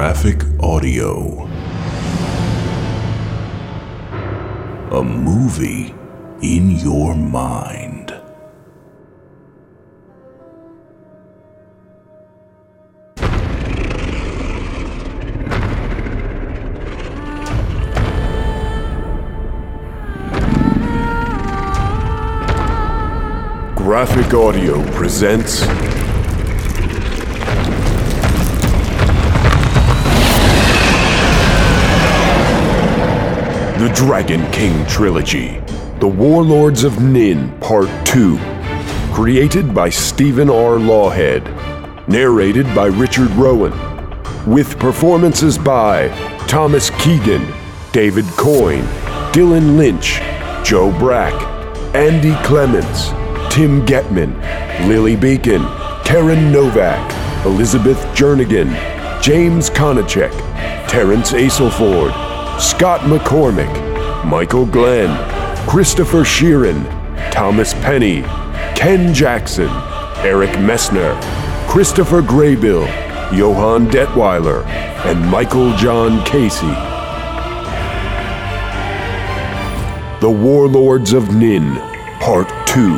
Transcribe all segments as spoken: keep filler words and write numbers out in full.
Graphic Audio. A movie in your mind. Graphic Audio presents The Dragon King Trilogy, The Warlords of Nin, Part two. Created by Stephen R. Lawhead. Narrated by Richard Rowan. With performances by Thomas Keegan, David Coyne, Dylan Lynch, Joe Brack, Andy Clements, Tim Getman, Lily Beacon, Karen Novak, Elizabeth Jernigan, James Konachek, Terrence Aselford, Scott McCormick, Michael Glenn, Christopher Sheeran, Thomas Penny, Ken Jackson, Eric Messner, Christopher Graybill, Johann Detweiler, and Michael John Casey. The Warlords of Nin, Part two.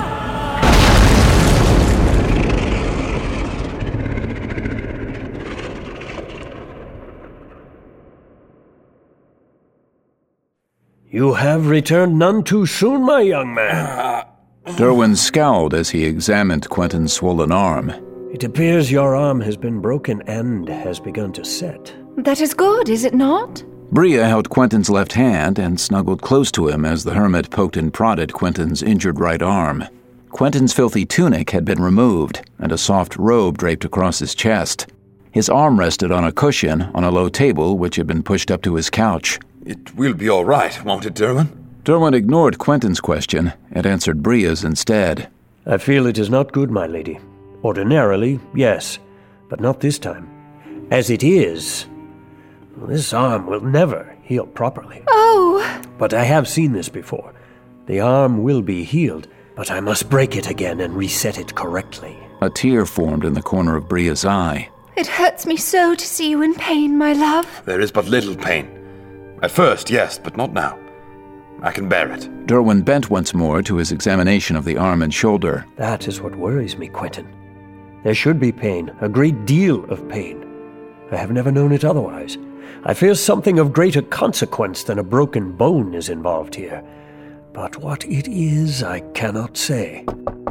You have returned none too soon, my young man. Derwin scowled as he examined Quentin's swollen arm. It appears your arm has been broken and has begun to set. That is good, is it not? Bria held Quentin's left hand and snuggled close to him as the hermit poked and prodded Quentin's injured right arm. Quentin's filthy tunic had been removed, and a soft robe draped across his chest. His arm rested on a cushion on a low table which had been pushed up to his couch. It will be all right, won't it, Derwin? Derwin ignored Quentin's question and answered Bria's instead. I feel it is not good, my lady. Ordinarily, yes, but not this time. As it is, this arm will never heal properly. Oh! But I have seen this before. The arm will be healed, but I must break it again and reset it correctly. A tear formed in the corner of Bria's eye. It hurts me so to see you in pain, my love. There is but little pain. At first, yes, but not now. I can bear it. Derwin bent once more to his examination of the arm and shoulder. That is what worries me, Quentin. There should be pain, a great deal of pain. I have never known it otherwise. I fear something of greater consequence than a broken bone is involved here. But what it is, I cannot say.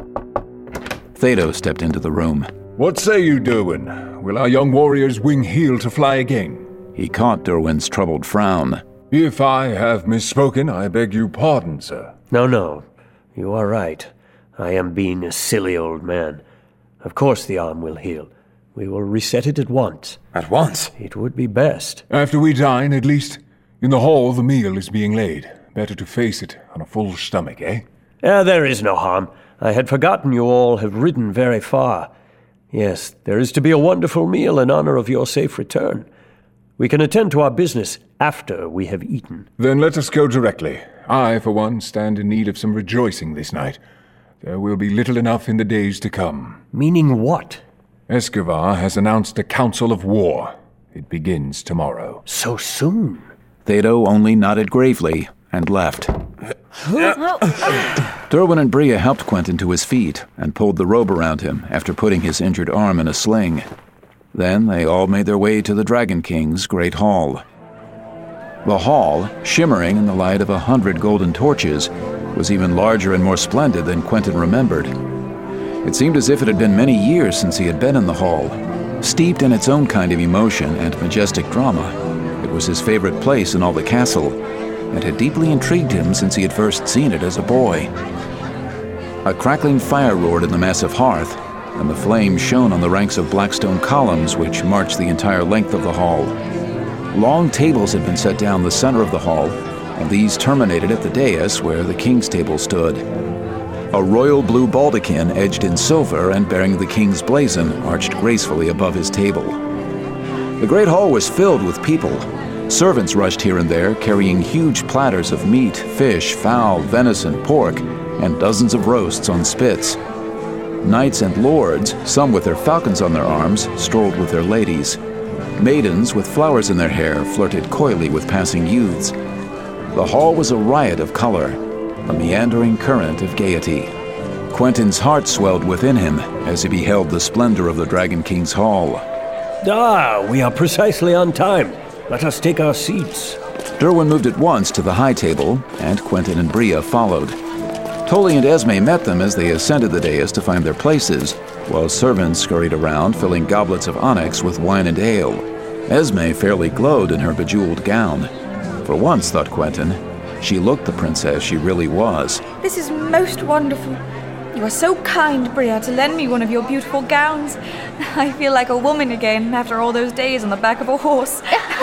Thedo stepped into the room. What say you, Derwin? Will our young warrior's wing heal to fly again? He caught Derwin's troubled frown. If I have misspoken, I beg you pardon, sir. No, no. You are right. I am being a silly old man. Of course the arm will heal. We will reset it at once. At once? It would be best. After we dine, at least. In the hall, the meal is being laid. Better to face it on a full stomach, eh? Ah, there is no harm. I had forgotten you all have ridden very far. Yes, there is to be a wonderful meal in honor of your safe return. We can attend to our business after we have eaten. Then let us go directly. I, for one, stand in need of some rejoicing this night. There will be little enough in the days to come. Meaning what? Escobar has announced a council of war. It begins tomorrow. So soon? Thedo only nodded gravely and left. Derwin and Bria helped Quentin to his feet and pulled the robe around him after putting his injured arm in a sling. Then they all made their way to the Dragon King's great hall. The hall, shimmering in the light of a hundred golden torches, was even larger and more splendid than Quentin remembered. It seemed as if it had been many years since he had been in the hall. Steeped in its own kind of emotion and majestic drama, it was his favorite place in all the castle, and had deeply intrigued him since he had first seen it as a boy. A crackling fire roared in the massive hearth, and the flames shone on the ranks of black stone columns which marched the entire length of the hall. Long tables had been set down the center of the hall, and these terminated at the dais where the king's table stood. A royal blue baldachin edged in silver and bearing the king's blazon arched gracefully above his table. The great hall was filled with people. Servants rushed here and there, carrying huge platters of meat, fish, fowl, venison, pork, and dozens of roasts on spits. Knights and lords, some with their falcons on their arms, strolled with their ladies. Maidens with flowers in their hair flirted coyly with passing youths. The hall was a riot of color, a meandering current of gaiety. Quentin's heart swelled within him as he beheld the splendor of the Dragon King's hall. Ah, we are precisely on time. Let us take our seats. Derwin moved at once to the high table, and Quentin and Bria followed. Tully and Esme met them as they ascended the dais to find their places, while servants scurried around filling goblets of onyx with wine and ale. Esme fairly glowed in her bejeweled gown. For once, thought Quentin, she looked the princess she really was. This is most wonderful. You are so kind, Bria, to lend me one of your beautiful gowns. I feel like a woman again after all those days on the back of a horse.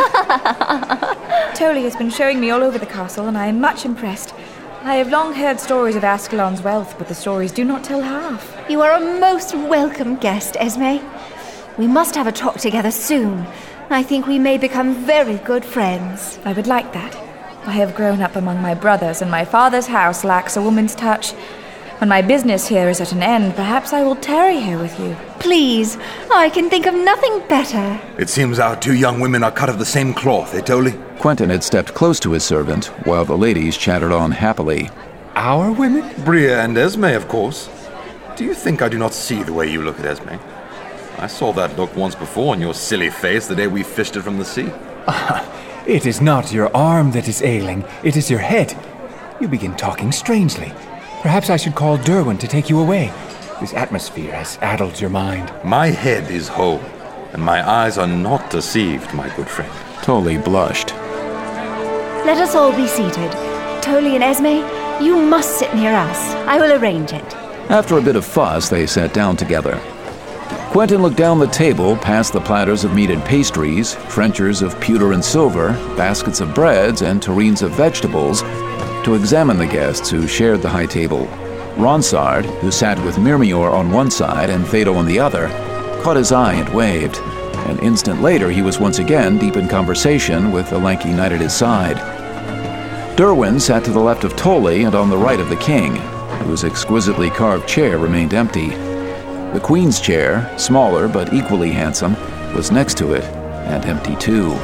Tully has been showing me all over the castle, and I am much impressed. I have long heard stories of Ascalon's wealth, but the stories do not tell half. You are a most welcome guest, Esme. We must have a talk together soon. I think we may become very good friends. I would like that. I have grown up among my brothers, and my father's house lacks a woman's touch. When my business here is at an end, perhaps I will tarry here with you. Please, I can think of nothing better. It seems our two young women are cut of the same cloth, eh, Tully? Quentin had stepped close to his servant, while the ladies chattered on happily. Our women? Bria and Esme, of course. Do you think I do not see the way you look at Esme? I saw that look once before on your silly face the day we fished it from the sea. It is not your arm that is ailing, it is your head. You begin talking strangely. Perhaps I should call Derwin to take you away. This atmosphere has addled your mind. My head is whole, and my eyes are not deceived, my good friend. Tully blushed. Let us all be seated. Tully and Esme, you must sit near us. I will arrange it. After a bit of fuss, they sat down together. Quentin looked down the table past the platters of meat and pastries, trenchers of pewter and silver, baskets of breads, and tureens of vegetables, to examine the guests who shared the high table. Ronsard, who sat with Mirmior on one side and Thedo on the other, caught his eye and waved. An instant later, he was once again deep in conversation with the lanky knight at his side. Derwin sat to the left of Tully and on the right of the king, whose exquisitely carved chair remained empty. The queen's chair, smaller but equally handsome, was next to it, and empty too.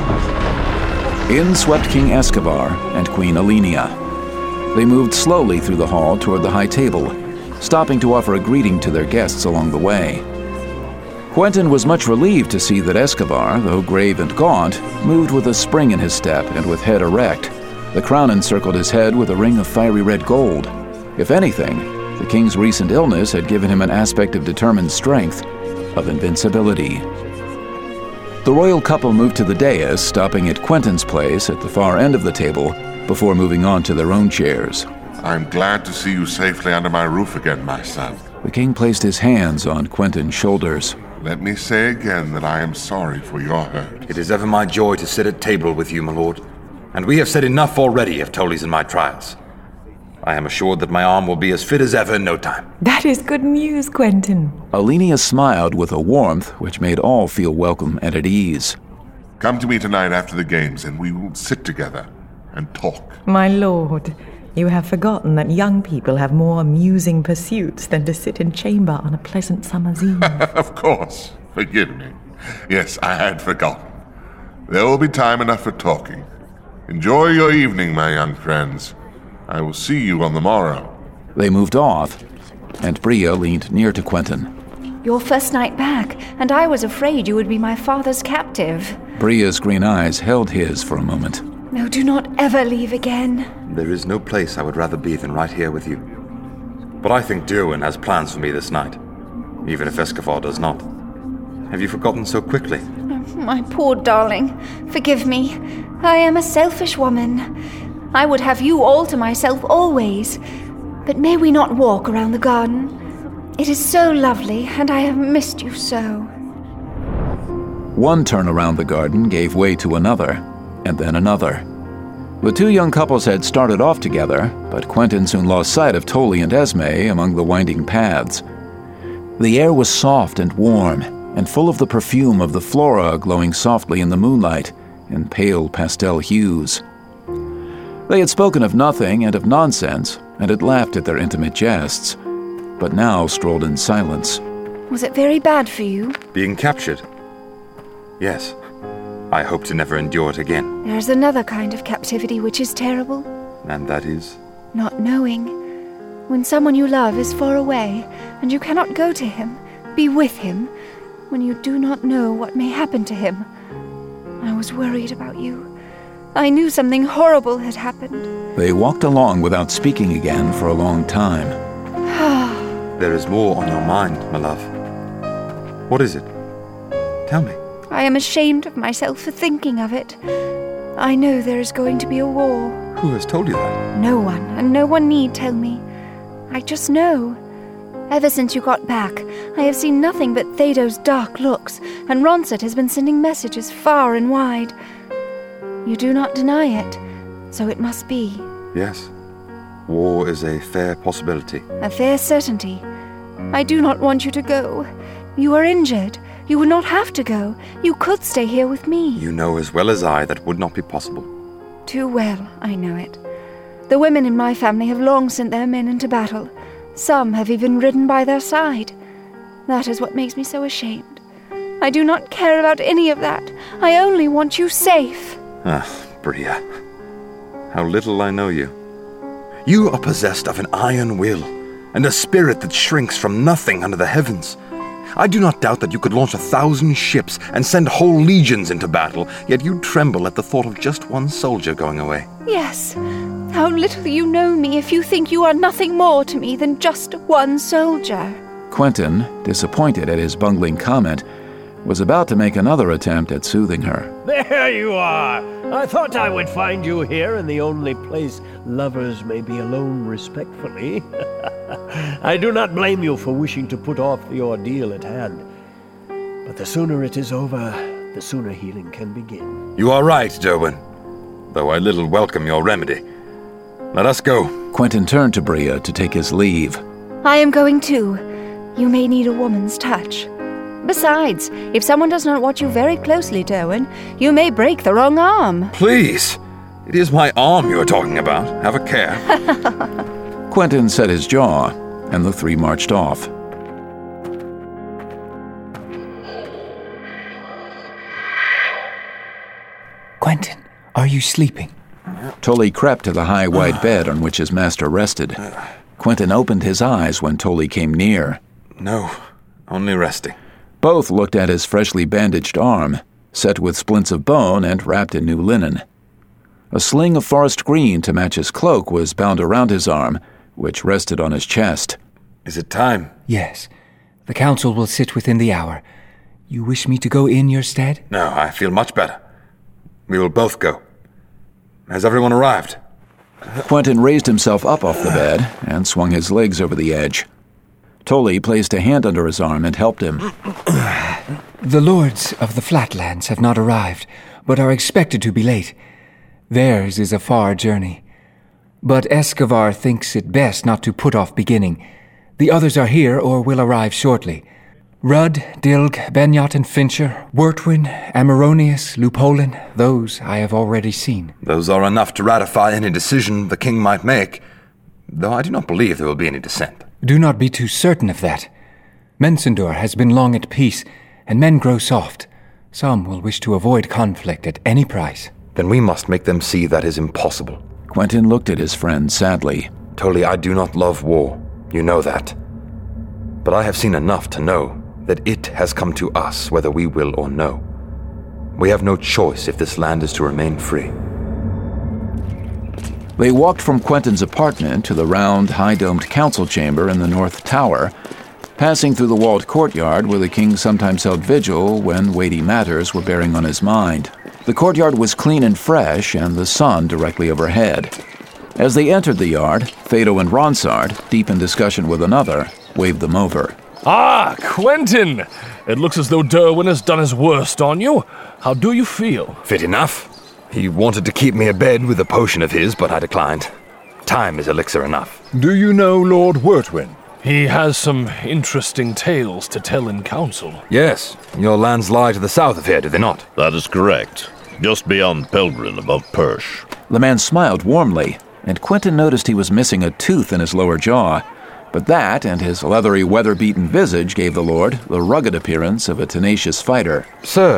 In swept King Escobar and Queen Alenia. They moved slowly through the hall toward the high table, stopping to offer a greeting to their guests along the way. Quentin was much relieved to see that Escobar, though grave and gaunt, moved with a spring in his step and with head erect. The crown encircled his head with a ring of fiery red gold. If anything, the king's recent illness had given him an aspect of determined strength, of invincibility. The royal couple moved to the dais, stopping at Quentin's place at the far end of the table before moving on to their own chairs. I'm glad to see you safely under my roof again, my son. The king placed his hands on Quentin's shoulders. Let me say again that I am sorry for your hurt. It is ever my joy to sit at table with you, my lord. And we have said enough already of Tully's and my trials. I am assured that my arm will be as fit as ever in no time. That is good news, Quentin. Alenia smiled with a warmth which made all feel welcome and at ease. Come to me tonight after the games, and we will sit together and talk. My lord, you have forgotten that young people have more amusing pursuits than to sit in chamber on a pleasant summer's eve. Of course. Forgive me. Yes, I had forgotten. There will be time enough for talking. Enjoy your evening, my young friends. I will see you on the morrow. They moved off, and Bria leaned near to Quentin. Your first night back, and I was afraid you would be my father's captive. Bria's green eyes held his for a moment. No, do not ever leave again. There is no place I would rather be than right here with you. But I think Derwin has plans for me this night, even if Escobar does not. Have you forgotten so quickly? My poor darling, forgive me. I am a selfish woman. I would have you all to myself always. But may we not walk around the garden? It is so lovely, and I have missed you so. One turn around the garden gave way to another, and then another. The two young couples had started off together, but Quentin soon lost sight of Tully and Esme among the winding paths. The air was soft and warm, and full of the perfume of the flora glowing softly in the moonlight in pale pastel hues. They had spoken of nothing and of nonsense, and had laughed at their intimate jests, but now strolled in silence. Was it very bad for you? Being captured? Yes. I hope to never endure it again. There's another kind of captivity which is terrible. And that is? Not knowing. When someone you love is far away, and you cannot go to him, be with him, when you do not know what may happen to him. I was worried about you. I knew something horrible had happened. They walked along without speaking again for a long time. There is more on your mind, my love. What is it? Tell me. I am ashamed of myself for thinking of it. I know there is going to be a war. Who has told you that? No one, and no one need tell me. I just know. Ever since you got back, I have seen nothing but Thedo's dark looks, and Ronsard has been sending messages far and wide. You do not deny it, so it must be. Yes. War is a fair possibility. A fair certainty. I do not want you to go. You are injured. You would not have to go. You could stay here with me. You know as well as I that would not be possible. Too well, I know it. The women in my family have long sent their men into battle. Some have even ridden by their side. That is what makes me so ashamed. I do not care about any of that. I only want you safe. Ah, Bria. How little I know you. You are possessed of an iron will, and a spirit that shrinks from nothing under the heavens. I do not doubt that you could launch a thousand ships and send whole legions into battle, yet you tremble at the thought of just one soldier going away. Yes. How little you know me if you think you are nothing more to me than just one soldier. Quentin, disappointed at his bungling comment, was about to make another attempt at soothing her. There you are! I thought I would find you here in the only place lovers may be alone respectfully. I do not blame you for wishing to put off the ordeal at hand. But the sooner it is over, the sooner healing can begin. You are right, Derwin, though I little welcome your remedy. Let us go. Quentin turned to Bria to take his leave. I am going too. You may need a woman's touch. Besides, if someone does not watch you very closely, Derwin, you may break the wrong arm. Please! It is my arm you are talking about. Have a care. Quentin set his jaw, and the three marched off. Quentin, are you sleeping? Tully crept to the high white bed on which his master rested. Quentin opened his eyes when Tully came near. No, only resting. Both looked at his freshly bandaged arm, set with splints of bone and wrapped in new linen. A sling of forest green to match his cloak was bound around his arm, which rested on his chest. Is it time? Yes. The council will sit within the hour. You wish me to go in your stead? No, I feel much better. We will both go. Has everyone arrived? Quentin raised himself up off the bed and swung his legs over the edge. Tully placed a hand under his arm and helped him. The lords of the Flatlands have not arrived, but are expected to be late. Theirs is a far journey. But Escovar thinks it best not to put off beginning. The others are here or will arrive shortly. Rudd, Dilg, Benyot and Fincher, Wertwin, Amaronius, Lupolin, those I have already seen. Those are enough to ratify any decision the king might make, though I do not believe there will be any dissent. Do not be too certain of that. Mensendor has been long at peace, and men grow soft. Some will wish to avoid conflict at any price. Then we must make them see that is impossible. Quentin looked at his friend sadly. Tully, I do not love war. You know that. But I have seen enough to know that it has come to us whether we will or no. We have no choice if this land is to remain free. They walked from Quentin's apartment to the round, high-domed council chamber in the north tower, passing through the walled courtyard where the king sometimes held vigil when weighty matters were bearing on his mind. The courtyard was clean and fresh, and the sun directly overhead. As they entered the yard, Thedo and Ronsard, deep in discussion with another, waved them over. Ah, Quentin! It looks as though Derwin has done his worst on you. How do you feel? Fit enough. He wanted to keep me abed with a potion of his, but I declined. Time is elixir enough. Do you know Lord Wertwin? He has some interesting tales to tell in council. Yes. Your lands lie to the south of here, do they not? That is correct. Just beyond Pelgrin, above Persh. The man smiled warmly, and Quentin noticed he was missing a tooth in his lower jaw. But that and his leathery, weather-beaten visage gave the lord the rugged appearance of a tenacious fighter. Sir,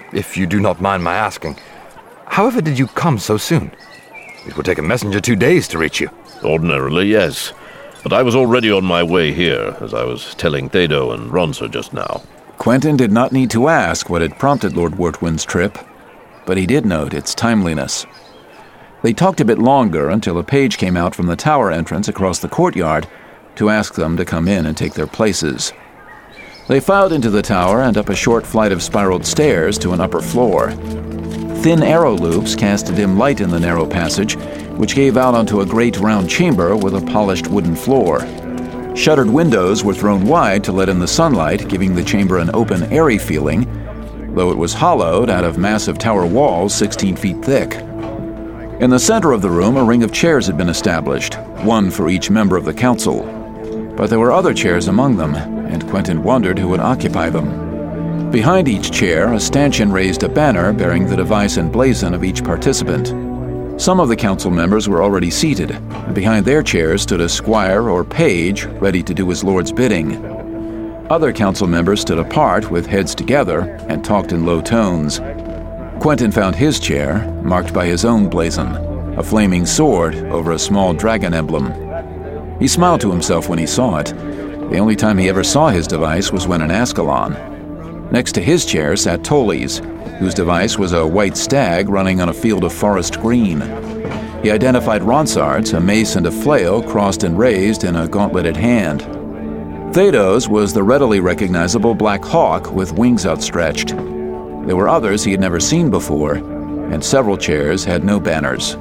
if you do not mind my asking, however did you come so soon? It would take a messenger two days to reach you. Ordinarily, yes. But I was already on my way here, as I was telling Thedo and Ronser just now. Quentyn did not need to ask what had prompted Lord Wertwyn's trip, but he did note its timeliness. They talked a bit longer until a page came out from the tower entrance across the courtyard to ask them to come in and take their places. They filed into the tower and up a short flight of spiraled stairs to an upper floor. Thin arrow loops cast a dim light in the narrow passage, which gave out onto a great round chamber with a polished wooden floor. Shuttered windows were thrown wide to let in the sunlight, giving the chamber an open, airy feeling, though it was hollowed out of massive tower walls sixteen feet thick. In the center of the room, a ring of chairs had been established, one for each member of the council. But there were other chairs among them, and Quentyn wondered who would occupy them. Behind each chair, a stanchion raised a banner bearing the device and blazon of each participant. Some of the council members were already seated, and behind their chairs stood a squire or page ready to do his lord's bidding. Other council members stood apart with heads together and talked in low tones. Quentyn found his chair, marked by his own blazon, a flaming sword over a small dragon emblem. He smiled to himself when he saw it. The only time he ever saw his device was when in Ascalon. Next to his chair sat Toles, whose device was a white stag running on a field of forest green. He identified Ronsard's, a mace and a flail crossed and raised in a gauntleted hand. Thedo's was the readily recognizable black hawk with wings outstretched. There were others he had never seen before, and several chairs had no banners.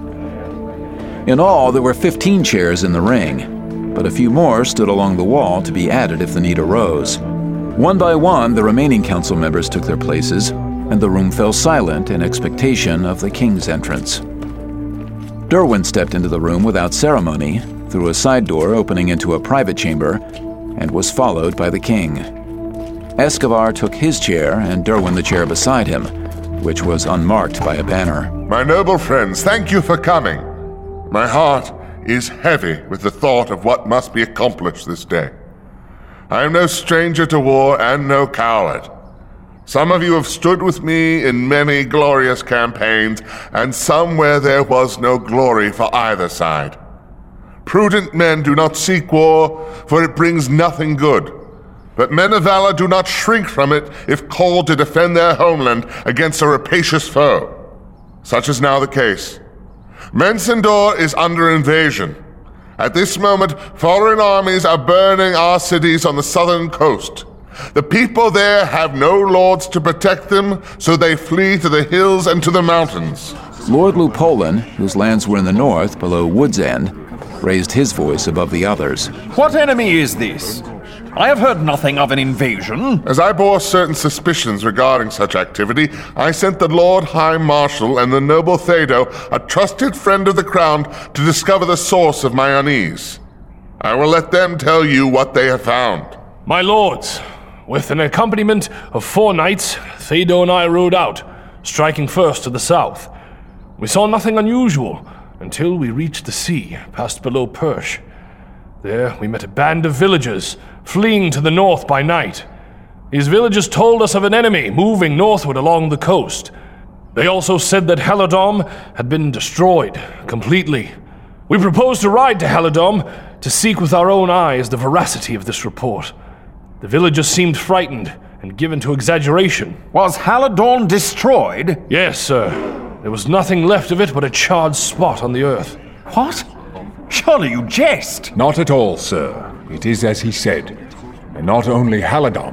In all, there were fifteen chairs in the ring, but a few more stood along the wall to be added if the need arose. One by one, the remaining council members took their places, and the room fell silent in expectation of the king's entrance. Derwin stepped into the room without ceremony, through a side door opening into a private chamber, and was followed by the king. Escobar took his chair and Derwin the chair beside him, which was unmarked by a banner. My noble friends, thank you for coming. My heart is heavy with the thought of what must be accomplished this day. I am no stranger to war and no coward. Some of you have stood with me in many glorious campaigns, and some where there was no glory for either side. Prudent men do not seek war, for it brings nothing good. But men of valor do not shrink from it if called to defend their homeland against a rapacious foe. Such is now the case. Mensendor is under invasion. At this moment, foreign armies are burning our cities on the southern coast. The people there have no lords to protect them, so they flee to the hills and to the mountains. Lord Lupolin, whose lands were in the north below Wood's End, raised his voice above the others. What enemy is this? I have heard nothing of an invasion. As I bore certain suspicions regarding such activity, I sent the Lord High Marshal and the noble Thedo, a trusted friend of the crown, to discover the source of my unease. I will let them tell you what they have found. My lords, with an accompaniment of four knights, Thedo and I rode out, striking first to the south. We saw nothing unusual until we reached the sea, past below Perche. There we met a band of villagers, fleeing to the north by night. These villagers told us of an enemy moving northward along the coast. They also said that Halidom had been destroyed completely. We proposed to ride to Halidom to seek with our own eyes the veracity of this report. The villagers seemed frightened and given to exaggeration. Was Halidom destroyed? Yes, sir. There was nothing left of it but a charred spot on the earth. What? Surely you jest. Not at all, sir. It is as he said. And not only Halidom,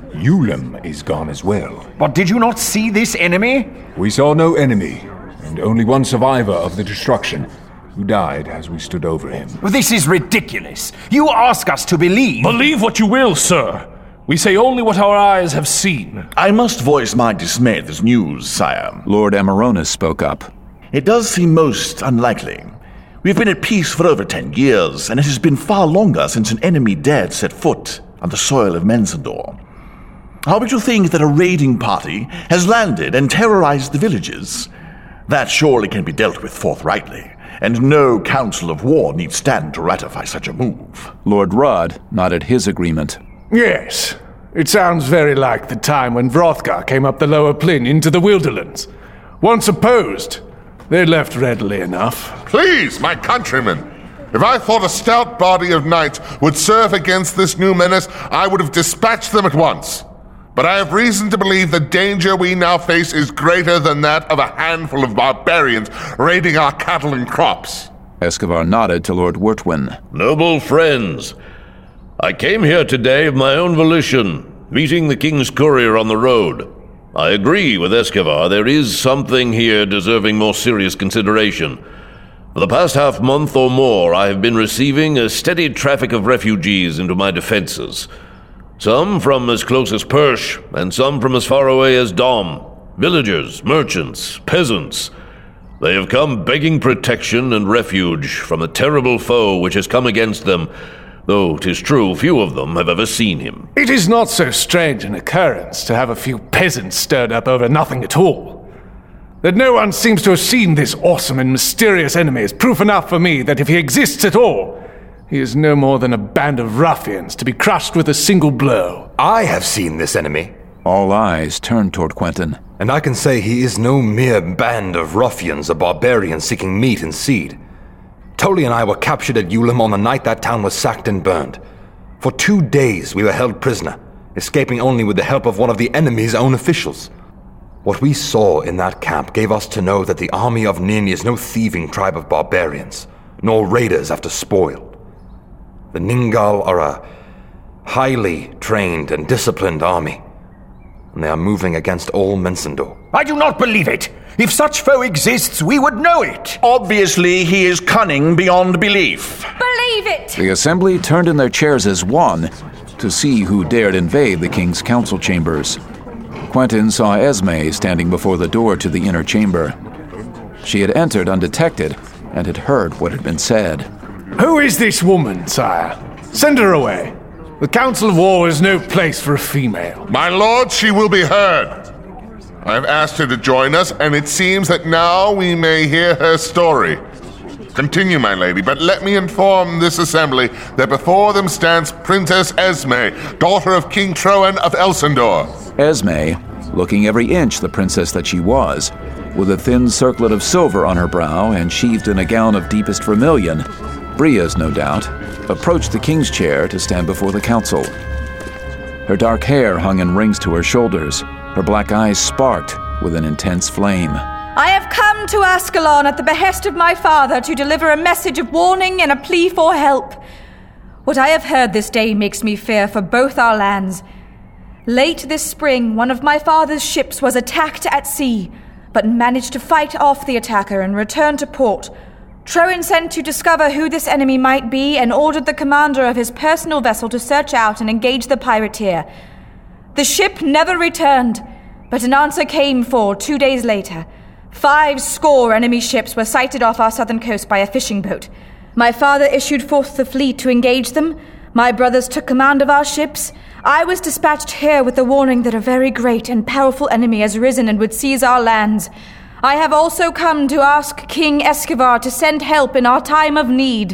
Ulam is gone as well. But did you not see this enemy? We saw no enemy, and only one survivor of the destruction, who died as we stood over him. This is ridiculous. You ask us to believe... Believe what you will, sir. We say only what our eyes have seen. I must voice my dismay at this news, sire. Lord Amaronas spoke up. It does seem most unlikely. We've been at peace for over ten years, and it has been far longer since an enemy dared set foot on the soil of Mensendor. How would you think that a raiding party has landed and terrorized the villages? That surely can be dealt with forthrightly, and no council of war need stand to ratify such a move. Lord Rudd nodded his agreement. Yes, It sounds very like the time when Hrothgar came up the lower Plynn into the Wilderlands. Once opposed, they left readily enough. Please, my countrymen, if I thought a stout body of knights would serve against this new menace, I would have dispatched them at once. But I have reason to believe the danger we now face is greater than that of a handful of barbarians raiding our cattle and crops. Escobar nodded to Lord Wertwin. Noble friends, I came here today of my own volition, meeting the king's courier on the road. I agree with Escobar, there is something here deserving more serious consideration. For the past half month or more, I have been receiving a steady traffic of refugees into my defenses. Some from as close as Persh, and some from as far away as Dom. Villagers, merchants, peasants. They have come begging protection and refuge from the terrible foe which has come against them, though 'tis true few of them have ever seen him. It is not so strange an occurrence to have a few peasants stirred up over nothing at all. That no one seems to have seen this awesome and mysterious enemy is proof enough for me that if he exists at all, he is no more than a band of ruffians to be crushed with a single blow. I have seen this enemy. All eyes turned toward Quentin. And I can say he is no mere band of ruffians or barbarians seeking meat and seed. Tully and I were captured at Ulam on the night that town was sacked and burned. For two days we were held prisoner, escaping only with the help of one of the enemy's own officials. What we saw in that camp gave us to know that the army of Nin is no thieving tribe of barbarians, nor raiders after spoil. The Ningal are a highly trained and disciplined army, and they are moving against all Mensendor. I do not believe it. If such foe exists, we would know it. Obviously, he is cunning beyond belief. Believe it! The assembly turned in their chairs as one to see who dared invade the king's council chambers. Quentin saw Esme standing before the door to the inner chamber. She had entered undetected and had heard what had been said. Who is this woman, sire? Send her away. The Council of War is no place for a female. My lord, she will be heard. I have asked her to join us, and it seems that now we may hear her story. Continue, my lady, but let me inform this assembly that before them stands Princess Esme, daughter of King Troan of Elsendor. Esme, looking every inch the princess that she was, with a thin circlet of silver on her brow and sheathed in a gown of deepest vermilion, Bria's no doubt, approached the king's chair to stand before the council. Her dark hair hung in rings to her shoulders. Her black eyes sparked with an intense flame. I have come to Ascalon at the behest of my father to deliver a message of warning and a plea for help. What I have heard this day makes me fear for both our lands. Late this spring, one of my father's ships was attacked at sea, but managed to fight off the attacker and return to port. Troan sent to discover who this enemy might be and ordered the commander of his personal vessel to search out and engage the pirateer. The ship never returned, but an answer came for two days later. Five score enemy ships were sighted off our southern coast by a fishing boat. My father issued forth the fleet to engage them. My brothers took command of our ships. I was dispatched here with the warning that a very great and powerful enemy has risen and would seize our lands. I have also come to ask King Escobar to send help in our time of need.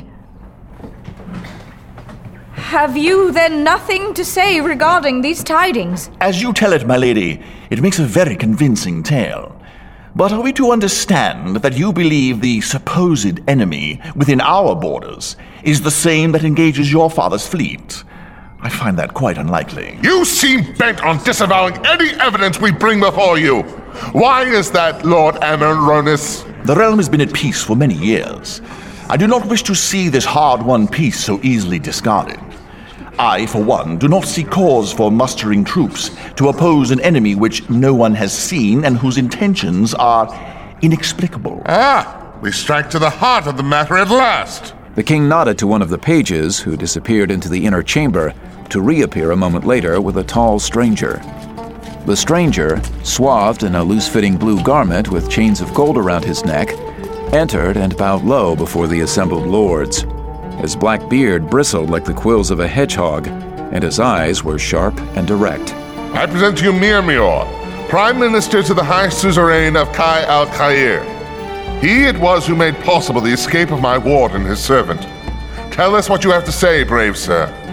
Have you then nothing to say regarding these tidings? As you tell it, my lady, it makes a very convincing tale. But are we to understand that you believe the supposed enemy within our borders is the same that engages your father's fleet? I find that quite unlikely. You seem bent on disavowing any evidence we bring before you. Why is that, Lord Ameronis? The realm has been at peace for many years. I do not wish to see this hard-won peace so easily discarded. I, for one, do not see cause for mustering troops to oppose an enemy which no one has seen and whose intentions are inexplicable. Ah, we strike to the heart of the matter at last. The king nodded to one of the pages, who disappeared into the inner chamber, to reappear a moment later with a tall stranger. The stranger, swathed in a loose-fitting blue garment with chains of gold around his neck, entered and bowed low before the assembled lords. His black beard bristled like the quills of a hedgehog, and his eyes were sharp and direct. I present to you Mirmior, Prime Minister to the High Suzerain of Kai al-Khair. He it was who made possible the escape of my ward and his servant. Tell us what you have to say, brave sir.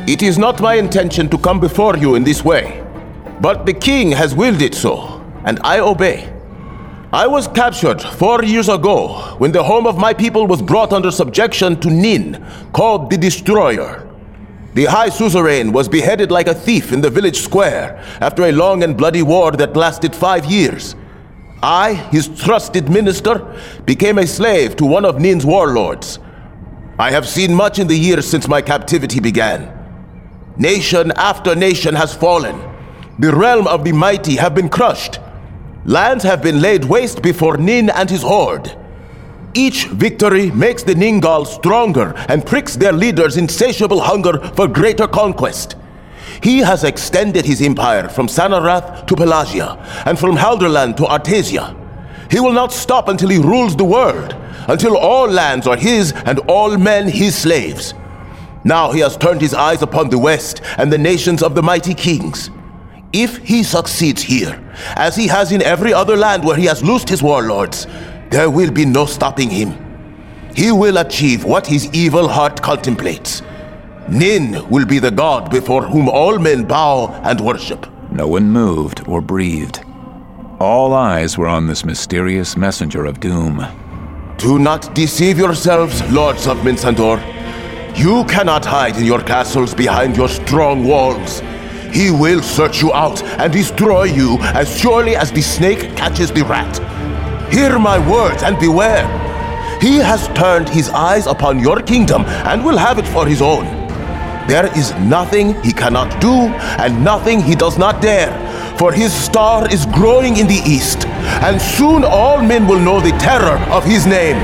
It is not my intention to come before you in this way, but the king has willed it so, and I obey. I was captured four years ago when the home of my people was brought under subjection to Nin, called the Destroyer. The High Suzerain was beheaded like a thief in the village square after a long and bloody war that lasted five years. I, his trusted minister, became a slave to one of Nin's warlords. I have seen much in the years since my captivity began. Nation after nation has fallen. The realm of the mighty have been crushed. Lands have been laid waste before Nin and his horde. Each victory makes the Ningal stronger and pricks their leaders' insatiable hunger for greater conquest. He has extended his empire from Sanarath to Pelagia, and from Halderland to Artesia. He will not stop until he rules the world, until all lands are his and all men his slaves. Now he has turned his eyes upon the West and the nations of the mighty kings. If he succeeds here, as he has in every other land where he has loosed his warlords, there will be no stopping him. He will achieve what his evil heart contemplates. Nin will be the god before whom all men bow and worship. No one moved or breathed. All eyes were on this mysterious messenger of doom. Do not deceive yourselves, lords of Minsandor. You cannot hide in your castles behind your strong walls. He will search you out and destroy you as surely as the snake catches the rat. Hear my words and beware. He has turned his eyes upon your kingdom and will have it for his own. There is nothing he cannot do and nothing he does not dare, for his star is growing in the east, and soon all men will know the terror of his name.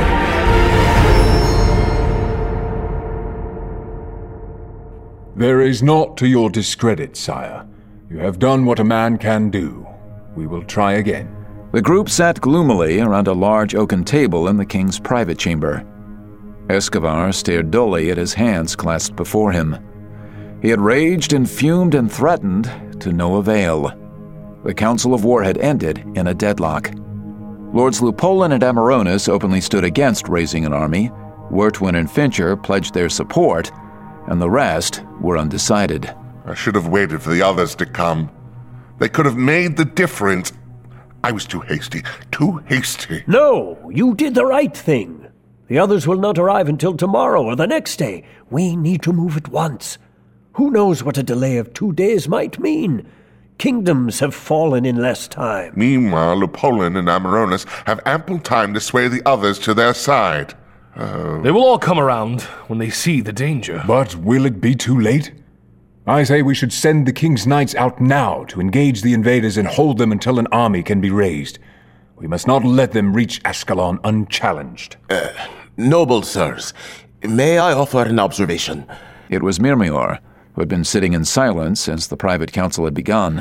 There is naught to your discredit, sire. You have done what a man can do. We will try again. The group sat gloomily around a large oaken table in the king's private chamber. Escobar stared dully at his hands clasped before him. He had raged and fumed and threatened, to no avail. The council of war had ended in a deadlock. Lords Lupolan and Amaronis openly stood against raising an army. Wertwin and Fincher pledged their support, and the rest were undecided. I should have waited for the others to come. They could have made the difference. I was too hasty, too hasty. No, you did the right thing. The others will not arrive until tomorrow or the next day. We need to move at once. Who knows what a delay of two days might mean? Kingdoms have fallen in less time. Meanwhile, Lupolan and Amaronis have ample time to sway the others to their side. Oh. They will all come around when they see the danger. But will it be too late? I say we should send the king's knights out now to engage the invaders and hold them until an army can be raised. We must not let them reach Ascalon unchallenged. Uh, noble sirs, may I offer an observation? It was Mirmior, who had been sitting in silence since the private council had begun.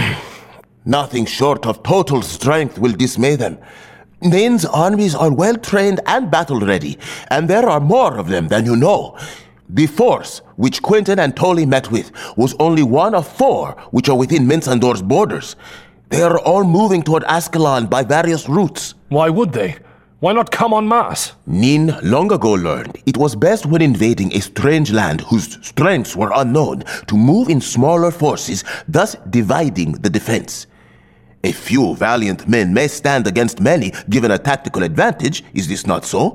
Nothing short of total strength will dismay them. Nin's armies are well-trained and battle-ready, and there are more of them than you know. The force which Quentin and Tully met with was only one of four which are within Minsandor's borders. They are all moving toward Ascalon by various routes. Why would they? Why not come en masse? Nin long ago learned it was best when invading a strange land whose strengths were unknown to move in smaller forces, thus dividing the defense. A few valiant men may stand against many, given a tactical advantage, is this not so?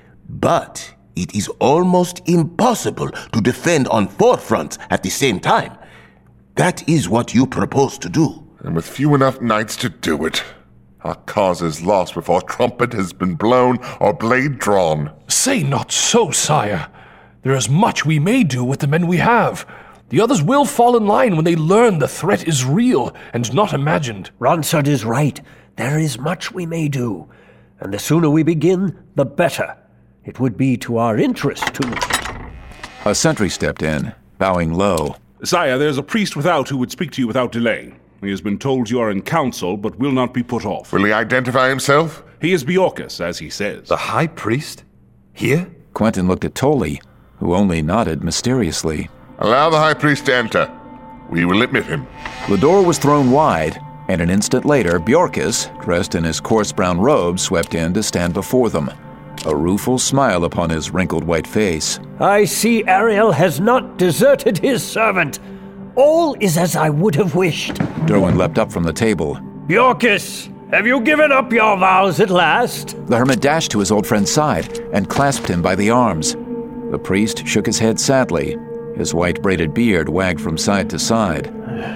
But it is almost impossible to defend on four fronts at the same time. That is what you propose to do. And with few enough knights to do it, our cause is lost before trumpet has been blown or blade drawn. Say not so, sire. There is much we may do with the men we have. The others will fall in line when they learn the threat is real and not imagined. Ronsard is right. There is much we may do. And the sooner we begin, the better. It would be to our interest to... A sentry stepped in, bowing low. Sire, there is a priest without who would speak to you without delay. He has been told you are in council, but will not be put off. Will he identify himself? He is Bjorkus, as he says. The High Priest? Here? Quentin looked at Tully, who only nodded mysteriously. Allow the High Priest to enter. We will admit him. The door was thrown wide, and an instant later, Bjorkus, dressed in his coarse brown robe, swept in to stand before them. a rueful smile upon his wrinkled white face. I see Ariel has not deserted his servant. All is as I would have wished. Derwin leapt up from the table. Bjorkis, have you given up your vows at last? The hermit dashed to his old friend's side and clasped him by the arms. The priest shook his head sadly. His white braided beard wagged from side to side.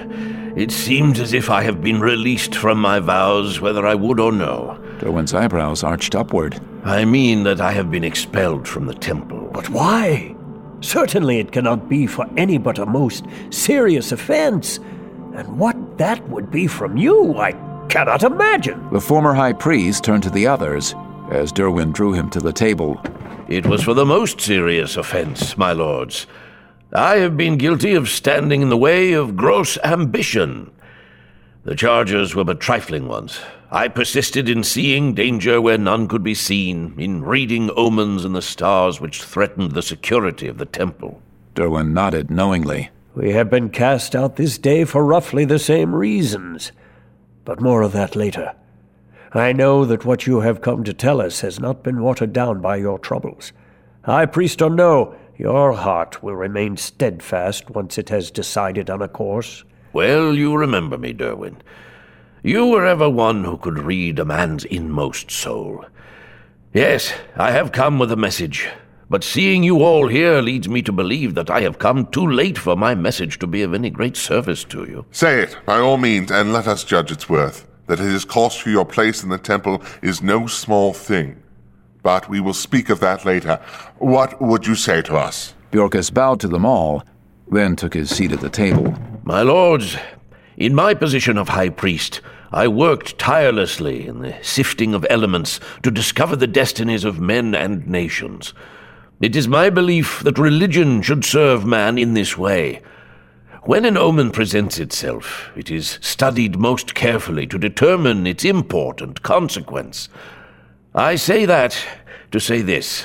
It seems as if I have been released from my vows, whether I would or no. Derwin's eyebrows arched upward. I mean that I have been expelled from the temple. But why? Certainly it cannot be for any but a most serious offense. And what that would be from you, I cannot imagine. The former high priest turned to the others as Derwin drew him to the table. It was for the most serious offense, my lords. I have been guilty of standing in the way of gross ambition. The charges were but trifling ones. I persisted in seeing danger where none could be seen, in reading omens in the stars which threatened the security of the temple. Derwin nodded knowingly. We have been cast out this day for roughly the same reasons. But more of that later. I know that what you have come to tell us has not been watered down by your troubles. High priest or no, your heart will remain steadfast once it has decided on a course. Well, you remember me, Derwin. You were ever one who could read a man's inmost soul. Yes, I have come with a message, but seeing you all here leads me to believe that I have come too late for my message to be of any great service to you. Say it, by all means, and let us judge its worth. That it has cost you your place in the temple is no small thing. But we will speak of that later. What would you say to us? Bjorkis bowed to them all, then took his seat at the table. My lords, in my position of high priest, I worked tirelessly in the sifting of elements to discover the destinies of men and nations. It is my belief that religion should serve man in this way. When an omen presents itself, it is studied most carefully to determine its import and consequence. I say that to say this.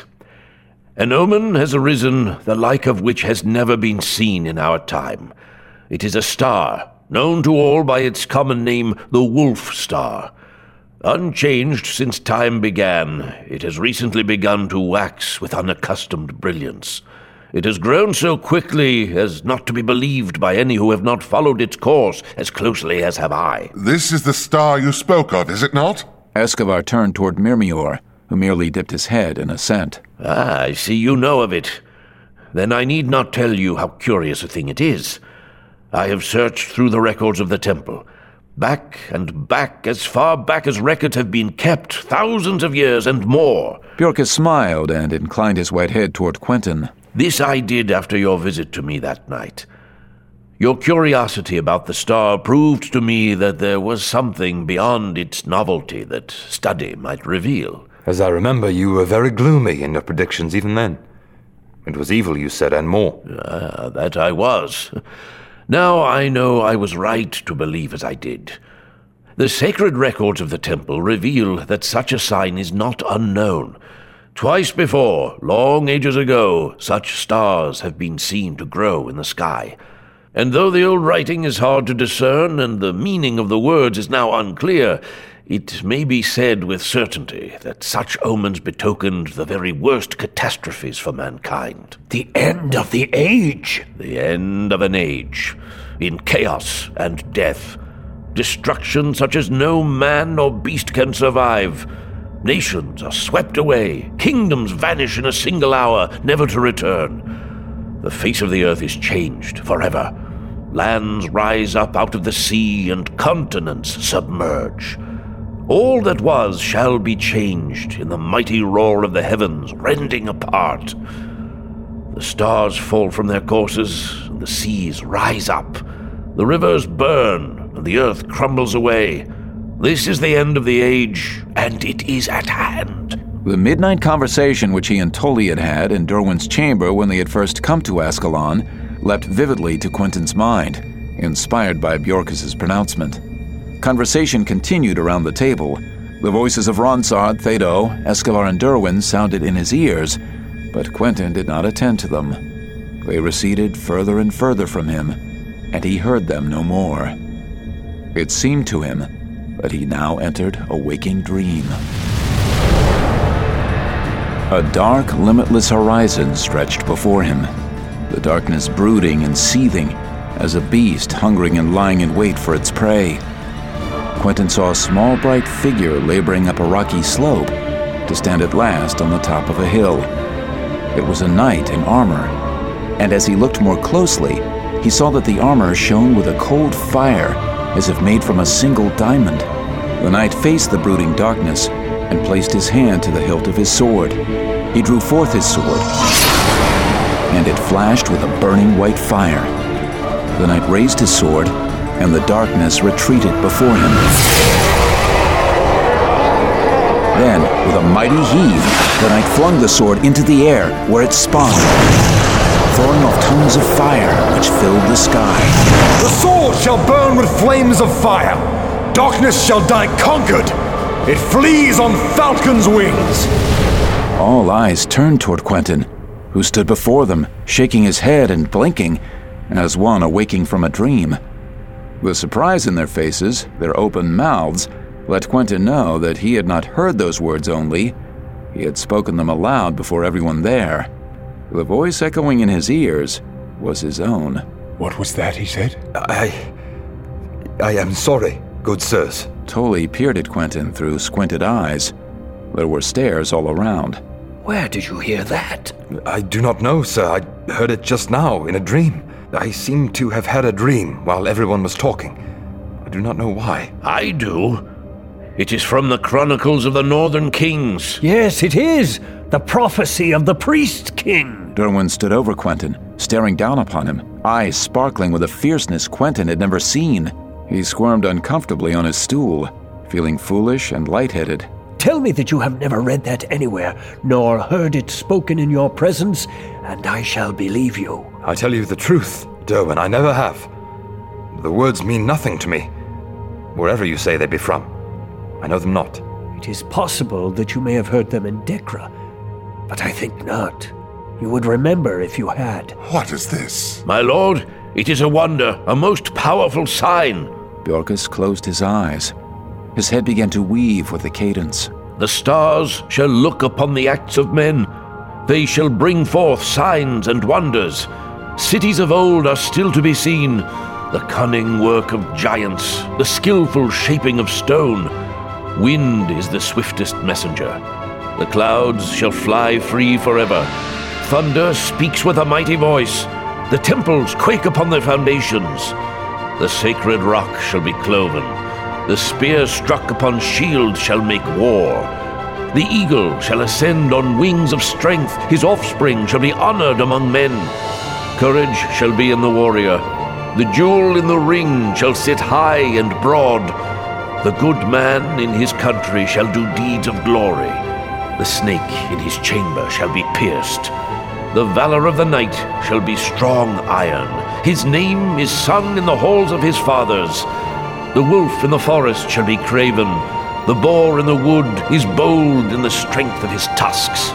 An omen has arisen, the like of which has never been seen in our time. It is a star, known to all by its common name, the Wolf Star. Unchanged since time began, it has recently begun to wax with unaccustomed brilliance. It has grown so quickly as not to be believed by any who have not followed its course as closely as have I. This is the star you spoke of, is it not? Escobar turned toward Mirmior, who merely dipped his head in assent. Ah, I see you know of it. Then I need not tell you how curious a thing it is. I have searched through the records of the temple. Back and back, as far back as records have been kept, thousands of years and more. Bjorkis smiled and inclined his white head toward Quentin. This I did after your visit to me that night. Your curiosity about the star proved to me that there was something beyond its novelty that study might reveal. As I remember, you were very gloomy in your predictions even then. It was evil, you said, and more. Ah, that I was. Now I know I was right to believe as I did. The sacred records of the temple reveal that such a sign is not unknown. Twice before, long ages ago, such stars have been seen to grow in the sky. And though the old writing is hard to discern and the meaning of the words is now unclear, it may be said with certainty that such omens betokened the very worst catastrophes for mankind. The end of the age! The end of an age, in chaos and death. Destruction such as no man nor beast can survive. Nations are swept away, kingdoms vanish in a single hour, never to return. The face of the earth is changed forever. Lands rise up out of the sea and continents submerge. All that was shall be changed in the mighty roar of the heavens, rending apart. The stars fall from their courses, and the seas rise up. The rivers burn, and the earth crumbles away. This is the end of the age, and it is at hand. The midnight conversation which he and Tully had had in Derwin's chamber when they had first come to Ascalon leapt vividly to Quentin's mind, inspired by Bjorkis's pronouncement. Conversation continued around the table. The voices of Ronsard, Thedo, Escobar, and Derwin sounded in his ears, but Quentin did not attend to them. They receded further and further from him, and he heard them no more. It seemed to him that he now entered a waking dream. A dark, limitless horizon stretched before him, the darkness brooding and seething as a beast hungering and lying in wait for its prey. Quentin saw a small, bright figure laboring up a rocky slope to stand at last on the top of a hill. It was a knight in armor, and as he looked more closely, he saw that the armor shone with a cold fire as if made from a single diamond. The knight faced the brooding darkness and placed his hand to the hilt of his sword. He drew forth his sword, and it flashed with a burning white fire. The knight raised his sword, and the darkness retreated before him. Then, with a mighty heave, the knight flung the sword into the air, where it spun, throwing off tongues of fire which filled the sky. The sword shall burn with flames of fire. Darkness shall die conquered. It flees on falcon's wings. All eyes turned toward Quentin, who stood before them, shaking his head and blinking, as one awaking from a dream. The surprise in their faces, their open mouths, let Quentin know that he had not heard those words only. He had spoken them aloud before everyone there. The voice echoing in his ears was his own. What was that, he said? I... I am sorry, good sirs. Tully peered at Quentin through squinted eyes. There were stares all around. Where did you hear that? I do not know, sir. I heard it just now, in a dream. I seem to have had a dream while everyone was talking. I do not know why. I do. It is from the Chronicles of the Northern Kings. Yes, it is. The prophecy of the Priest King. Derwin stood over Quentin, staring down upon him, eyes sparkling with a fierceness Quentin had never seen. He squirmed uncomfortably on his stool, feeling foolish and lightheaded. Tell me that you have never read that anywhere, nor heard it spoken in your presence, and I shall believe you. I tell you the truth, Derwin, I never have. The words mean nothing to me, wherever you say they be from. I know them not. It is possible that you may have heard them in Dekra, but I think not. You would remember if you had. What is this? My lord, it is a wonder, a most powerful sign. Bjorkus closed his eyes. His head began to weave with the cadence. The stars shall look upon the acts of men. They shall bring forth signs and wonders. Cities of old are still to be seen. The cunning work of giants, the skillful shaping of stone. Wind is the swiftest messenger. The clouds shall fly free forever. Thunder speaks with a mighty voice. The temples quake upon their foundations. The sacred rock shall be cloven. The spear struck upon shield shall make war. The eagle shall ascend on wings of strength. His offspring shall be honored among men. Courage shall be in the warrior. The jewel in the ring shall sit high and broad. The good man in his country shall do deeds of glory. The snake in his chamber shall be pierced. The valor of the knight shall be strong iron. His name is sung in the halls of his fathers. The wolf in the forest shall be craven. The boar in the wood is bold in the strength of his tusks.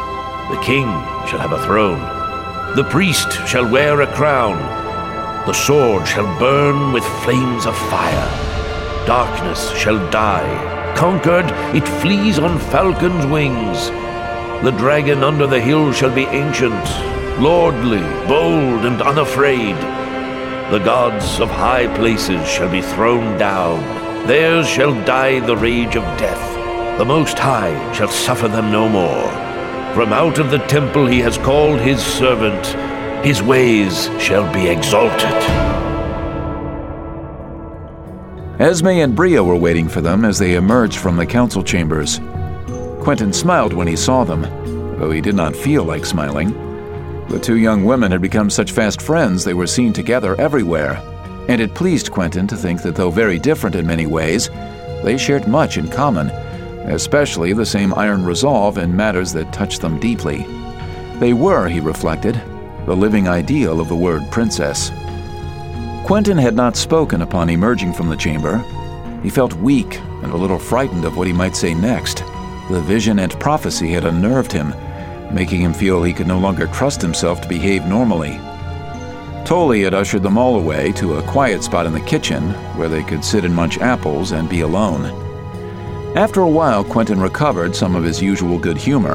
The king shall have a throne. The priest shall wear a crown. The sword shall burn with flames of fire. Darkness shall die. Conquered, it flees on falcon's wings. The dragon under the hill shall be ancient, lordly, bold, and unafraid. The gods of high places shall be thrown down. Theirs shall die the rage of death. The Most High shall suffer them no more. From out of the temple he has called his servant. His ways shall be exalted. Esme and Bria were waiting for them as they emerged from the council chambers. Quentin smiled when he saw them, though he did not feel like smiling. The two young women had become such fast friends they were seen together everywhere, and it pleased Quentin to think that though very different in many ways, they shared much in common, especially the same iron resolve in matters that touched them deeply. They were, he reflected, the living ideal of the word princess. Quentin had not spoken upon emerging from the chamber. He felt weak and a little frightened of what he might say next. The vision and prophecy had unnerved him, making him feel he could no longer trust himself to behave normally. Tully had ushered them all away to a quiet spot in the kitchen where they could sit and munch apples and be alone. After a while, Quentin recovered some of his usual good humor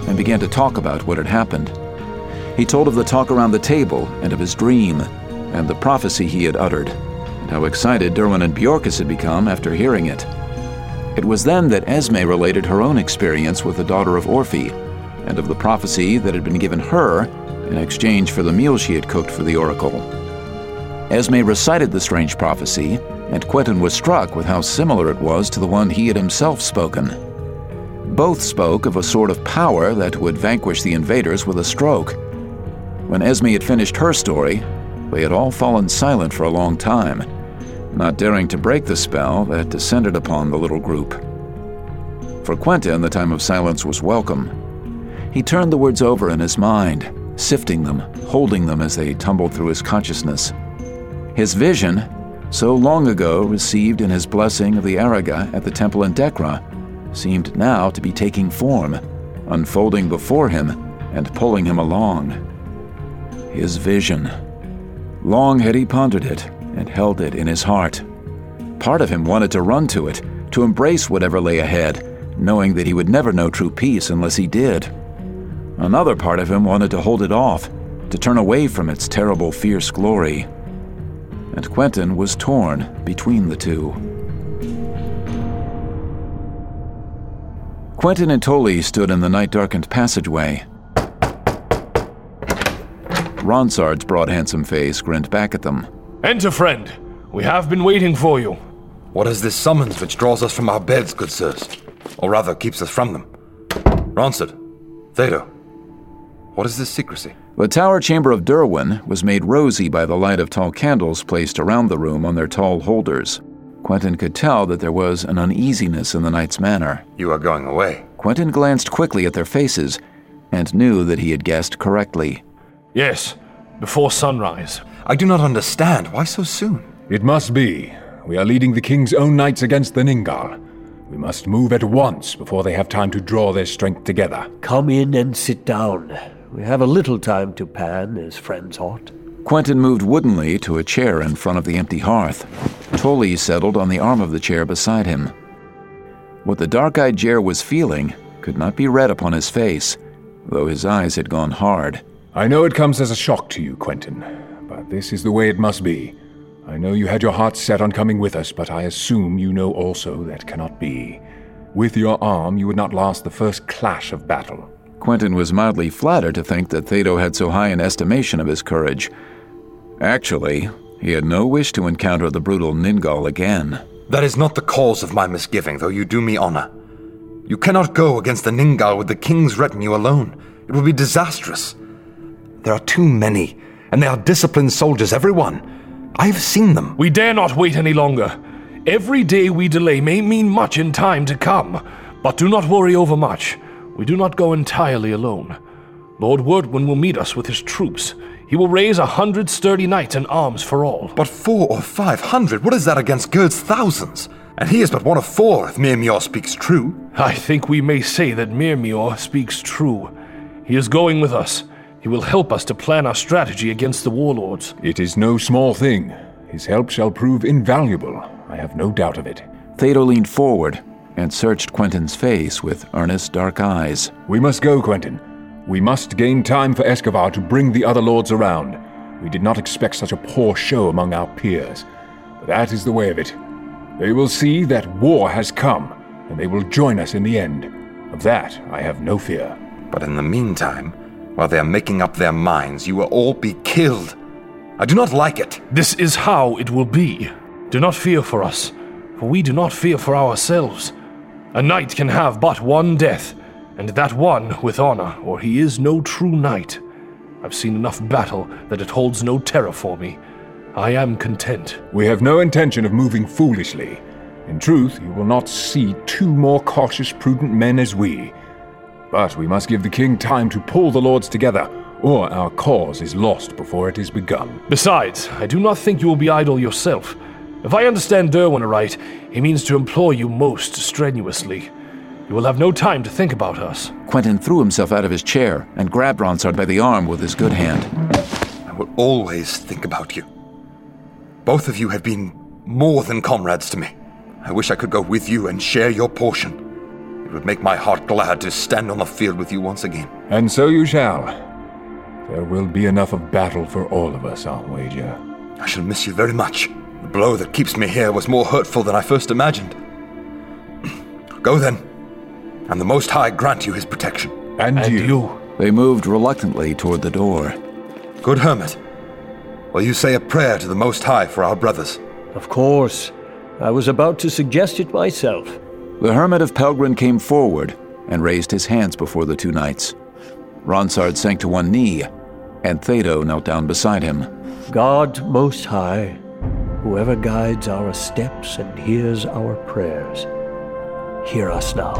and began to talk about what had happened. He told of the talk around the table and of his dream, and the prophecy he had uttered, and how excited Derwin and Bjorkis had become after hearing it. It was then that Esme related her own experience with the daughter of Orphi, and of the prophecy that had been given her in exchange for the meal she had cooked for the oracle. Esme recited the strange prophecy, and Quentin was struck with how similar it was to the one he had himself spoken. Both spoke of a sort of power that would vanquish the invaders with a stroke. When Esme had finished her story, they had all fallen silent for a long time, not daring to break the spell that descended upon the little group. For Quentin, the time of silence was welcome. He turned the words over in his mind, sifting them, holding them as they tumbled through his consciousness. His vision, so long ago received in his blessing of the Araga at the temple in Dekra, seemed now to be taking form, unfolding before him and pulling him along. His vision. Long had he pondered it and held it in his heart. Part of him wanted to run to it, to embrace whatever lay ahead, knowing that he would never know true peace unless he did. Another part of him wanted to hold it off, to turn away from its terrible, fierce glory. And Quentin was torn between the two. Quentin and Tully stood in the night-darkened passageway. Ronsard's broad, handsome face grinned back at them. Enter, friend. We have been waiting for you. What is this summons which draws us from our beds, good sirs? Or rather, keeps us from them? Ronsard, Thedo, what is this secrecy? The tower chamber of Derwin was made rosy by the light of tall candles placed around the room on their tall holders. Quentin could tell that there was an uneasiness in the knight's manner. You are going away. Quentin glanced quickly at their faces and knew that he had guessed correctly. Yes, before sunrise. I do not understand. Why so soon? It must be. We are leading the king's own knights against the Ningal. We must move at once before they have time to draw their strength together. Come in and sit down. We have a little time to pan, as friends ought. Quentin moved woodenly to a chair in front of the empty hearth. Tully settled on the arm of the chair beside him. What the dark-eyed Jer was feeling could not be read upon his face, though his eyes had gone hard. I know it comes as a shock to you, Quentin, but this is the way it must be. I know you had your heart set on coming with us, but I assume you know also that cannot be. With your arm, you would not last the first clash of battle. Quentin was mildly flattered to think that Thedo had so high an estimation of his courage. Actually, he had no wish to encounter the brutal Ningal again. That is not the cause of my misgiving, though you do me honor. You cannot go against the Ningal with the king's retinue alone. It will be disastrous. There are too many, and they are disciplined soldiers, every one. I have seen them. We dare not wait any longer. Every day we delay may mean much in time to come, but do not worry overmuch. We do not go entirely alone. Lord Wyrtwin will meet us with his troops. He will raise a hundred sturdy knights in arms for all. But four or five hundred? What is that against Gerd's thousands? And he is but one of four, if Mirmior speaks true. I think we may say that Mirmior speaks true. He is going with us. He will help us to plan our strategy against the warlords. It is no small thing. His help shall prove invaluable. I have no doubt of it. Thedo leaned forward and searched Quentin's face with earnest dark eyes. We must go, Quentin. We must gain time for Escobar to bring the other lords around. We did not expect such a poor show among our peers. But that is the way of it. They will see that war has come, and they will join us in the end. Of that, I have no fear. But in the meantime, while they are making up their minds, you will all be killed. I do not like it. This is how it will be. Do not fear for us, for we do not fear for ourselves. A knight can have but one death, and that one with honor, or he is no true knight. I've seen enough battle that it holds no terror for me. I am content. We have no intention of moving foolishly. In truth, you will not see two more cautious, prudent men as we. But we must give the king time to pull the lords together, or our cause is lost before it is begun. Besides, I do not think you will be idle yourself. If I understand Derwin aright, he means to employ you most strenuously. You will have no time to think about us. Quentin threw himself out of his chair and grabbed Ronsard by the arm with his good hand. I will always think about you. Both of you have been more than comrades to me. I wish I could go with you and share your portion. It would make my heart glad to stand on the field with you once again. And so you shall. There will be enough of battle for all of us, I'll wager. I shall miss you very much. The blow that keeps me here was more hurtful than I first imagined. Go then, and the Most High grant you his protection. And, and you. you. They moved reluctantly toward the door. Good hermit, will you say a prayer to the Most High for our brothers? Of course. I was about to suggest it myself. The hermit of Pelgrin came forward and raised his hands before the two knights. Ronsard sank to one knee, and Thedo knelt down beside him. God Most High, whoever guides our steps and hears our prayers, hear us now.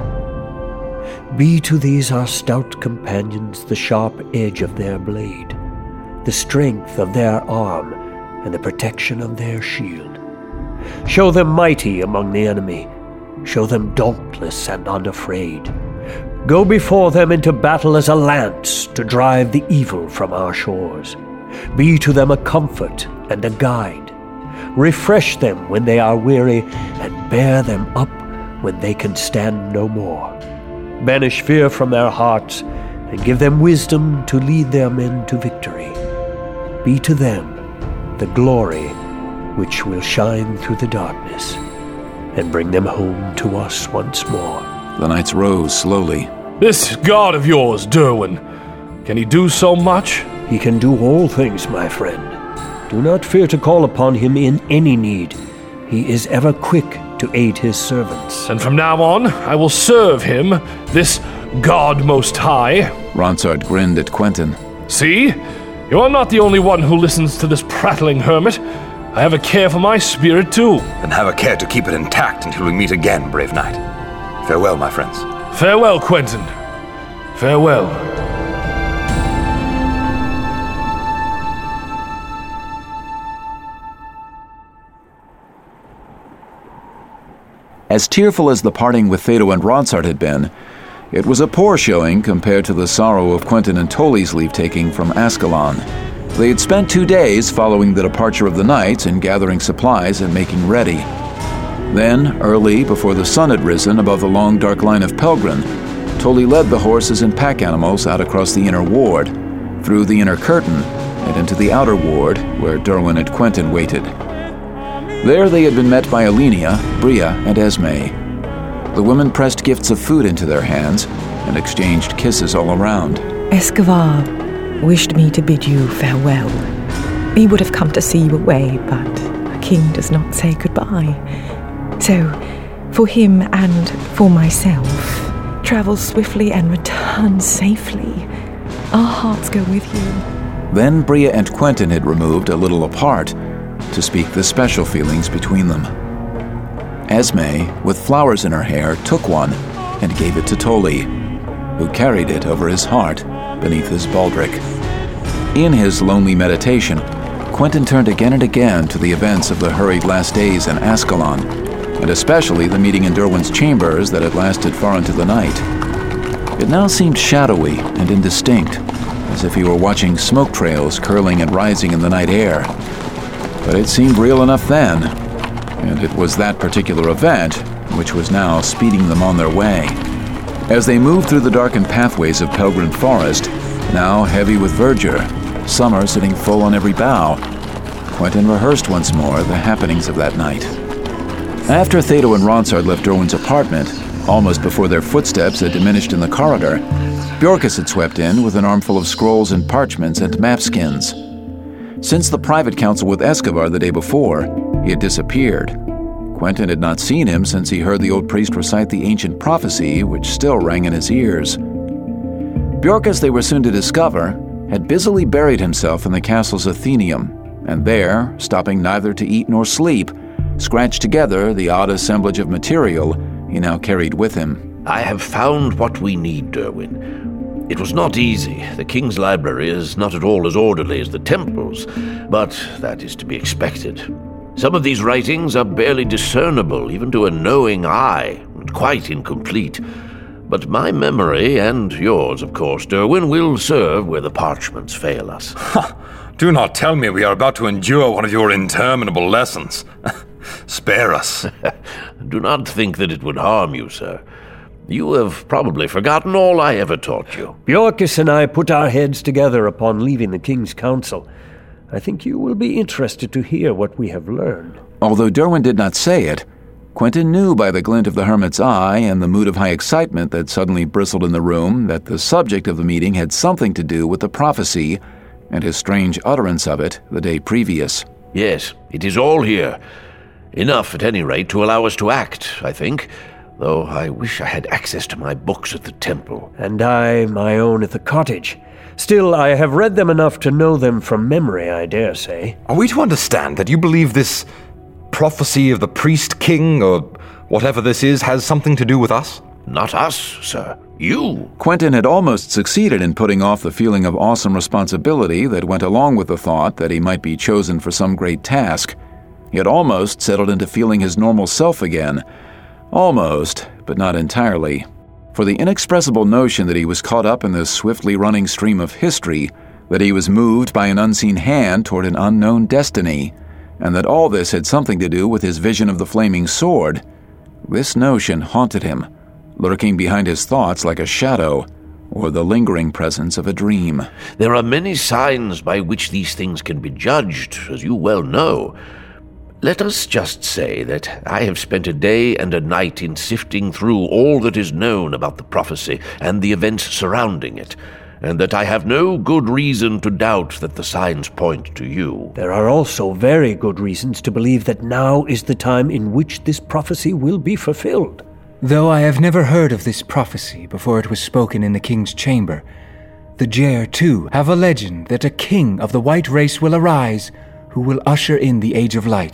Be to these our stout companions the sharp edge of their blade, the strength of their arm, and the protection of their shield. Show them mighty among the enemy. Show them dauntless and unafraid. Go before them into battle as a lance to drive the evil from our shores. Be to them a comfort and a guide. Refresh them when they are weary, and bear them up when they can stand no more. Banish fear from their hearts, and give them wisdom to lead their men to victory. Be to them the glory which will shine through the darkness, and bring them home to us once more. The knights rose slowly. This god of yours, Derwin, can he do so much? He can do all things, my friend. Do not fear to call upon him in any need. He is ever quick to aid his servants. And from now on, I will serve him, this God Most High. Ronsard grinned at Quentin. See? You are not the only one who listens to this prattling hermit. I have a care for my spirit, too. Then have a care to keep it intact until we meet again, brave knight. Farewell, my friends. Farewell, Quentin. Farewell. As tearful as the parting with Thedo and Ronsard had been, it was a poor showing compared to the sorrow of Quentin and Tully's leave-taking from Ascalon. They had spent two days following the departure of the knights in gathering supplies and making ready. Then, early, before the sun had risen above the long dark line of Pelgrin, Tully led the horses and pack animals out across the inner ward, through the inner curtain, and into the outer ward, where Derwin and Quentin waited. There they had been met by Alenia, Bria, and Esme. The women pressed gifts of food into their hands and exchanged kisses all around. Escobar wished me to bid you farewell. He would have come to see you away, but a king does not say goodbye. So, for him and for myself, travel swiftly and return safely. Our hearts go with you. Then Bria and Quentin had removed a little apart to speak the special feelings between them. Esme, with flowers in her hair, took one and gave it to Tully, who carried it over his heart beneath his baldric. In his lonely meditation, Quentin turned again and again to the events of the hurried last days in Ascalon, and especially the meeting in Derwin's chambers that had lasted far into the night. It now seemed shadowy and indistinct, as if he were watching smoke trails curling and rising in the night air. But it seemed real enough then, and it was that particular event which was now speeding them on their way. As they moved through the darkened pathways of Pelgrin Forest, now heavy with verdure, summer sitting full on every bough, Quentin rehearsed once more the happenings of that night. After Thedo and Ronsard left Derwin's apartment, almost before their footsteps had diminished in the corridor, Bjorkus had swept in with an armful of scrolls and parchments and mapskins. Since the private council with Escobar the day before, he had disappeared. Quentin had not seen him since he heard the old priest recite the ancient prophecy, which still rang in his ears. Bjorkus, they were soon to discover, had busily buried himself in the castle's Athenaeum, and there, stopping neither to eat nor sleep, scratched together the odd assemblage of material he now carried with him. I have found what we need, Derwin. It was not easy. The king's library is not at all as orderly as the temple's, but that is to be expected. Some of these writings are barely discernible, even to a knowing eye, and quite incomplete. But my memory, and yours, of course, Derwin, will serve where the parchments fail us. Ha! Do not tell me we are about to endure one of your interminable lessons. Spare us. Do not think that it would harm you, sir. You have probably forgotten all I ever taught you. Bjorkis and I put our heads together upon leaving the King's Council. I think you will be interested to hear what we have learned. Although Derwin did not say it, Quentin knew by the glint of the hermit's eye and the mood of high excitement that suddenly bristled in the room that the subject of the meeting had something to do with the prophecy and his strange utterance of it the day previous. Yes, it is all here. Enough, at any rate, to allow us to act, I think. Though I wish I had access to my books at the temple. And I my own at the cottage. Still, I have read them enough to know them from memory, I dare say. Are we to understand that you believe this prophecy of the priest king, or whatever this is, has something to do with us? Not us, sir. You. Quentin had almost succeeded in putting off the feeling of awesome responsibility that went along with the thought that he might be chosen for some great task. He had almost settled into feeling his normal self again. Almost, but not entirely. For the inexpressible notion that he was caught up in this swiftly running stream of history, that he was moved by an unseen hand toward an unknown destiny, and that all this had something to do with his vision of the flaming sword, this notion haunted him, lurking behind his thoughts like a shadow, or the lingering presence of a dream. There are many signs by which these things can be judged, as you well know. Let us just say that I have spent a day and a night in sifting through all that is known about the prophecy and the events surrounding it, and that I have no good reason to doubt that the signs point to you. There are also very good reasons to believe that now is the time in which this prophecy will be fulfilled. Though I have never heard of this prophecy before it was spoken in the king's chamber, the Jer, too, have a legend that a king of the white race will arise who will usher in the Age of Light.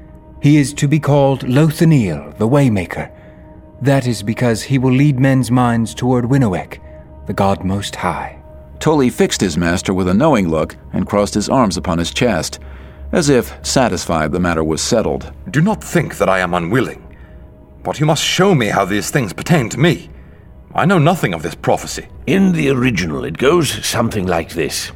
He is to be called Lothaniel, the Waymaker. That is because he will lead men's minds toward Winnowek, the God Most High. Tully fixed his master with a knowing look and crossed his arms upon his chest, as if satisfied the matter was settled. Do not think that I am unwilling, but you must show me how these things pertain to me. I know nothing of this prophecy. In the original, it goes something like this.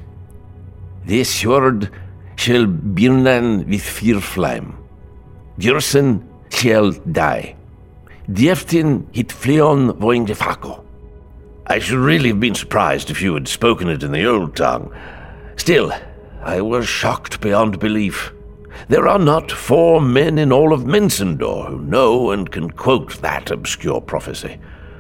This sword shall burn with fire flame. Björsen shall die. Dieftin hit fleon voing de faco. I should really have been surprised if you had spoken it in the old tongue. Still, I was shocked beyond belief. There are not four men in all of Mensendor who know and can quote that obscure prophecy.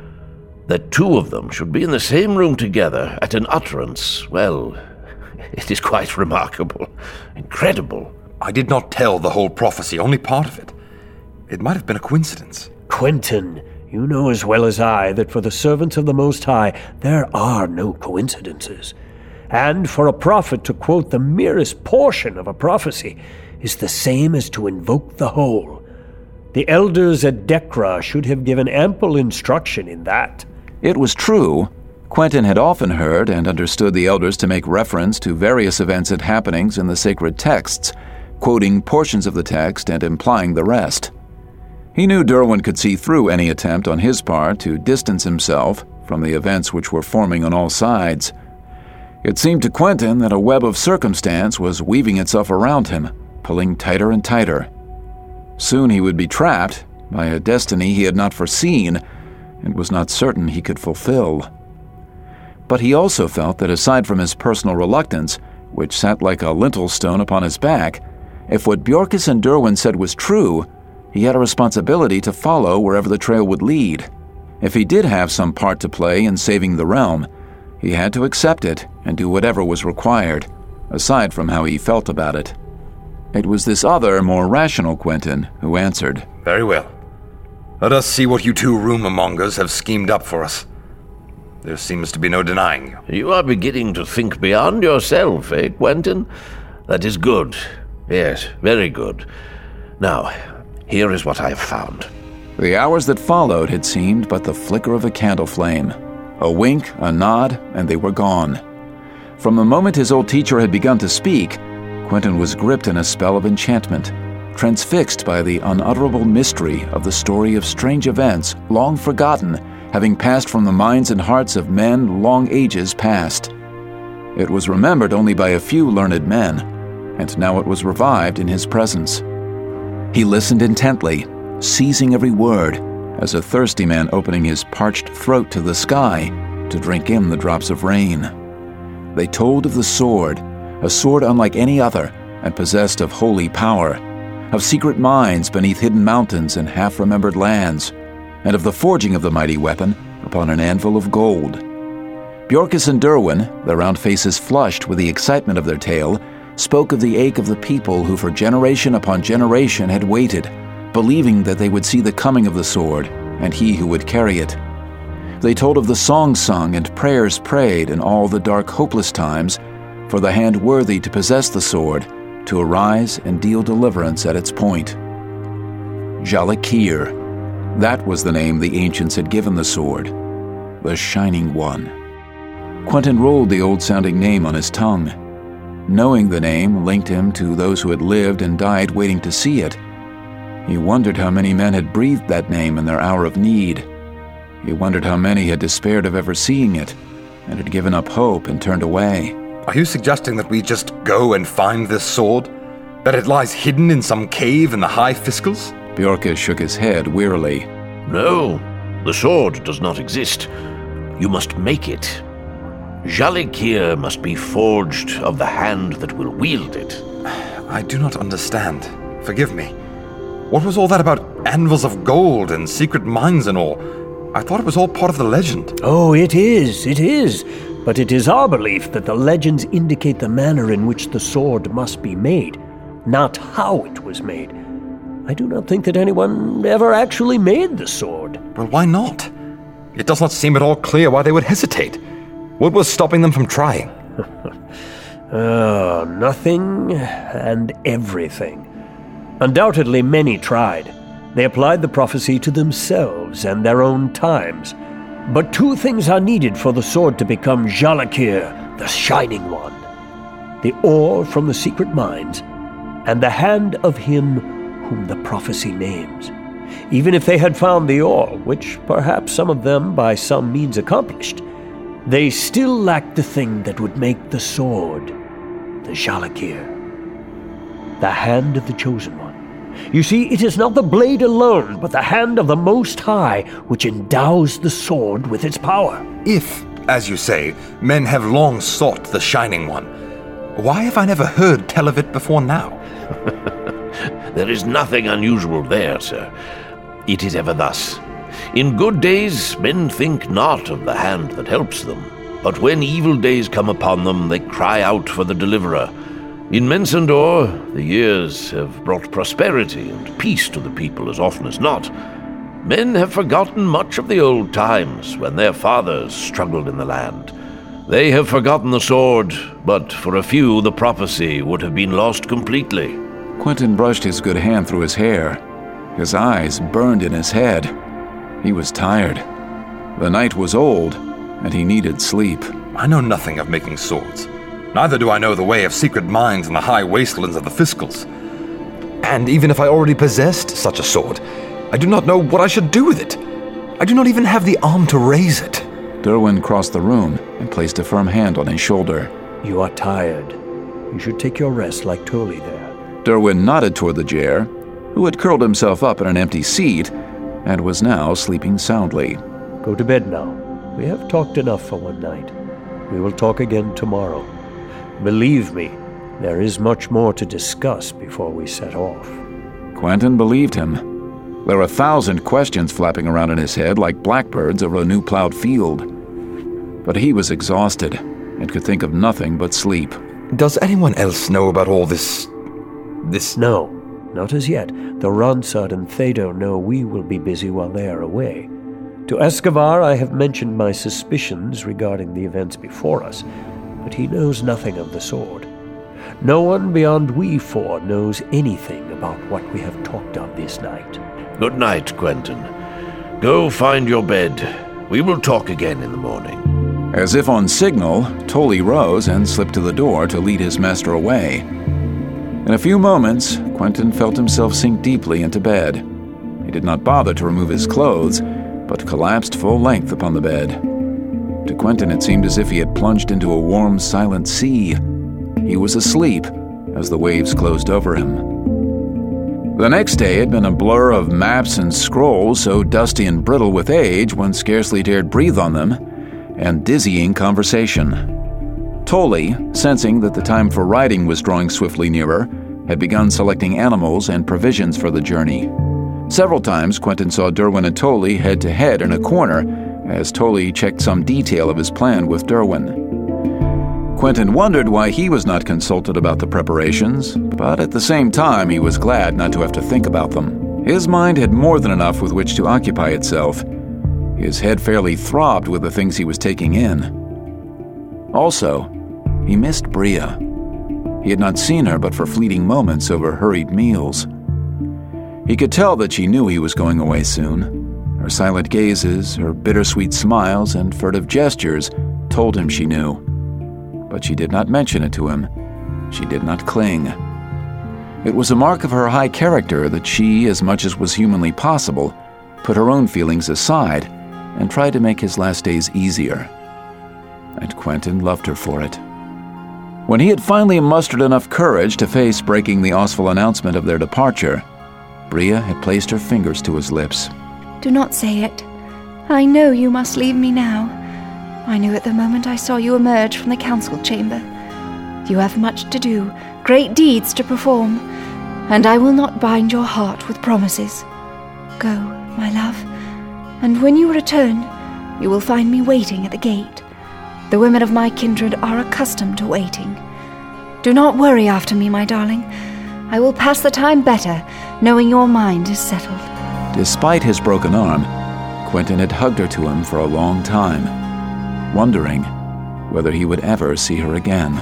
That two of them should be in the same room together at an utterance, well, it is quite remarkable. Incredible. I did not tell the whole prophecy, only part of it. It might have been a coincidence. Quentin, you know as well as I that for the servants of the Most High there are no coincidences. And for a prophet to quote the merest portion of a prophecy is the same as to invoke the whole. The elders at Dekra should have given ample instruction in that. It was true. Quentin had often heard and understood the elders to make reference to various events and happenings in the sacred texts, quoting portions of the text and implying the rest. He knew Derwin could see through any attempt on his part to distance himself from the events which were forming on all sides. It seemed to Quentin that a web of circumstance was weaving itself around him, pulling tighter and tighter. Soon he would be trapped by a destiny he had not foreseen and was not certain he could fulfill. But he also felt that aside from his personal reluctance, which sat like a lintel stone upon his back, if what Bjorkis and Derwin said was true, he had a responsibility to follow wherever the trail would lead. If he did have some part to play in saving the realm, he had to accept it and do whatever was required, aside from how he felt about it. It was this other, more rational Quentin who answered. Very well. Let us see what you two rumor-mongers have schemed up for us. There seems to be no denying you. You are beginning to think beyond yourself, eh, Quentin? That is good. Yes, very good. Now, here is what I have found. The hours that followed had seemed but the flicker of a candle flame. A wink, a nod, and they were gone. From the moment his old teacher had begun to speak, Quentin was gripped in a spell of enchantment, transfixed by the unutterable mystery of the story of strange events long forgotten, having passed from the minds and hearts of men long ages past. It was remembered only by a few learned men, and now it was revived in his presence. He listened intently, seizing every word, as a thirsty man opening his parched throat to the sky to drink in the drops of rain. They told of the sword, a sword unlike any other and possessed of holy power, of secret mines beneath hidden mountains and half-remembered lands, and of the forging of the mighty weapon upon an anvil of gold. Bjorkis and Derwin, their round faces flushed with the excitement of their tale, spoke of the ache of the people who for generation upon generation had waited, believing that they would see the coming of the sword and he who would carry it. They told of the songs sung and prayers prayed in all the dark, hopeless times for the hand worthy to possess the sword, to arise and deal deliverance at its point. Jalakir. That was the name the ancients had given the sword. The Shining One. Quentin rolled the old-sounding name on his tongue. Knowing the name linked him to those who had lived and died waiting to see it. He wondered how many men had breathed that name in their hour of need. He wondered how many had despaired of ever seeing it, and had given up hope and turned away. Are you suggesting that we just go and find this sword? That it lies hidden in some cave in the High Fiskals? Bjorkis shook his head wearily. No, the sword does not exist. You must make it. Jalakir must be forged of the hand that will wield it. I do not understand. Forgive me. What was all that about anvils of gold and secret mines and all? I thought it was all part of the legend. Oh, it is, it is. But it is our belief that the legends indicate the manner in which the sword must be made, not how it was made. I do not think that anyone ever actually made the sword. Well, why not? It does not seem at all clear why they would hesitate. What was stopping them from trying? Oh, nothing and everything. Undoubtedly many tried. They applied the prophecy to themselves and their own times. But two things are needed for the sword to become Jalakir, the Shining One. The ore from the secret mines, and the hand of him whom the prophecy names. Even if they had found the ore, which perhaps some of them by some means accomplished, they still lacked the thing that would make the sword, the Jalakir. The hand of the Chosen One. You see, it is not the blade alone, but the hand of the Most High which endows the sword with its power. If, as you say, men have long sought the Shining One, why have I never heard tell of it before now? There is nothing unusual there, sir. It is ever thus. In good days, men think not of the hand that helps them, but when evil days come upon them, they cry out for the deliverer. In Mensendor, the years have brought prosperity and peace to the people as often as not. Men have forgotten much of the old times when their fathers struggled in the land. They have forgotten the sword, but for a few the prophecy would have been lost completely. Quentin brushed his good hand through his hair. His eyes burned in his head. He was tired. The night was old, and he needed sleep. I know nothing of making swords. Neither do I know the way of secret mines in the high wastelands of the Fiskals. And even if I already possessed such a sword, I do not know what I should do with it. I do not even have the arm to raise it. Derwin crossed the room and placed a firm hand on his shoulder. You are tired. You should take your rest like Toli there. Derwin nodded toward the Jer, who had curled himself up in an empty seat and was now sleeping soundly. Go to bed now. We have talked enough for one night. We will talk again tomorrow. Believe me, there is much more to discuss before we set off. Quentin believed him. There were a thousand questions flapping around in his head like blackbirds over a new plowed field. But he was exhausted and could think of nothing but sleep. Does anyone else know about all this... this... No, not as yet. The Ronsard and Thedo know we will be busy while they are away. To Escobar I have mentioned my suspicions regarding the events before us, but he knows nothing of the sword. No one beyond we four knows anything about what we have talked of this night. Good night, Quentin. Go find your bed. We will talk again in the morning. As if on signal, Toli rose and slipped to the door to lead his master away. In a few moments, Quentin felt himself sink deeply into bed. He did not bother to remove his clothes, but collapsed full length upon the bed. To Quentin it seemed as if he had plunged into a warm, silent sea. He was asleep as the waves closed over him. The next day had been a blur of maps and scrolls so dusty and brittle with age one scarcely dared breathe on them, and dizzying conversation. Tolly, sensing that the time for riding was drawing swiftly nearer, had begun selecting animals and provisions for the journey. Several times Quentin saw Derwin and Tolly head-to-head in a corner as Tolly checked some detail of his plan with Derwin. Quentin wondered why he was not consulted about the preparations, but at the same time he was glad not to have to think about them. His mind had more than enough with which to occupy itself. His head fairly throbbed with the things he was taking in. Also, he missed Bria. He had not seen her but for fleeting moments over hurried meals. He could tell that she knew he was going away soon. Her silent gazes, her bittersweet smiles, and furtive gestures told him she knew. But she did not mention it to him. She did not cling. It was a mark of her high character that she, as much as was humanly possible, put her own feelings aside and tried to make his last days easier. And Quentin loved her for it. When he had finally mustered enough courage to face breaking the Osval announcement of their departure, Bria had placed her fingers to his lips. Do not say it. I know you must leave me now. I knew at the moment I saw you emerge from the council chamber. You have much to do, great deeds to perform, and I will not bind your heart with promises. Go, my love, and when you return, you will find me waiting at the gate. The women of my kindred are accustomed to waiting. Do not worry after me, my darling. I will pass the time better, knowing your mind is settled. Despite his broken arm, Quentin had hugged her to him for a long time, wondering whether he would ever see her again.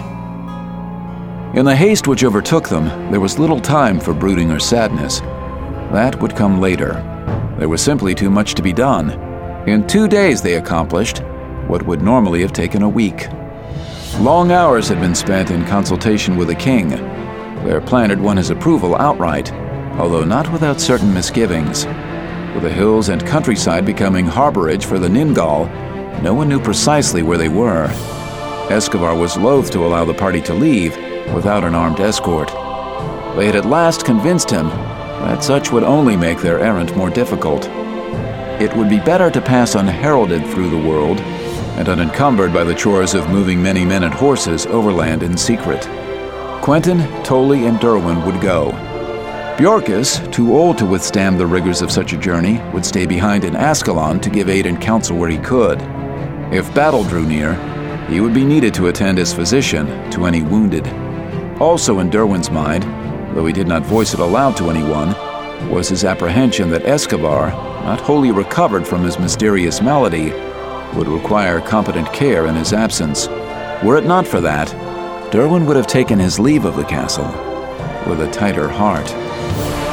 In the haste which overtook them, there was little time for brooding or sadness. That would come later. There was simply too much to be done. In two days they accomplished what would normally have taken a week. Long hours had been spent in consultation with the king. Their plan had won his approval outright, although not without certain misgivings. With the hills and countryside becoming harborage for the Ningal, no one knew precisely where they were. Escobar was loath to allow the party to leave without an armed escort. They had at last convinced him that such would only make their errand more difficult. It would be better to pass unheralded through the world and unencumbered by the chores of moving many men and horses overland in secret. Quentin, Tolly, and Derwin would go. Bjorkus, too old to withstand the rigors of such a journey, would stay behind in Ascalon to give aid and counsel where he could. If battle drew near, he would be needed to attend as physician to any wounded. Also in Derwin's mind, though he did not voice it aloud to anyone, was his apprehension that Escobar, not wholly recovered from his mysterious malady, would require competent care in his absence. Were it not for that, Derwin would have taken his leave of the castle with a tighter heart.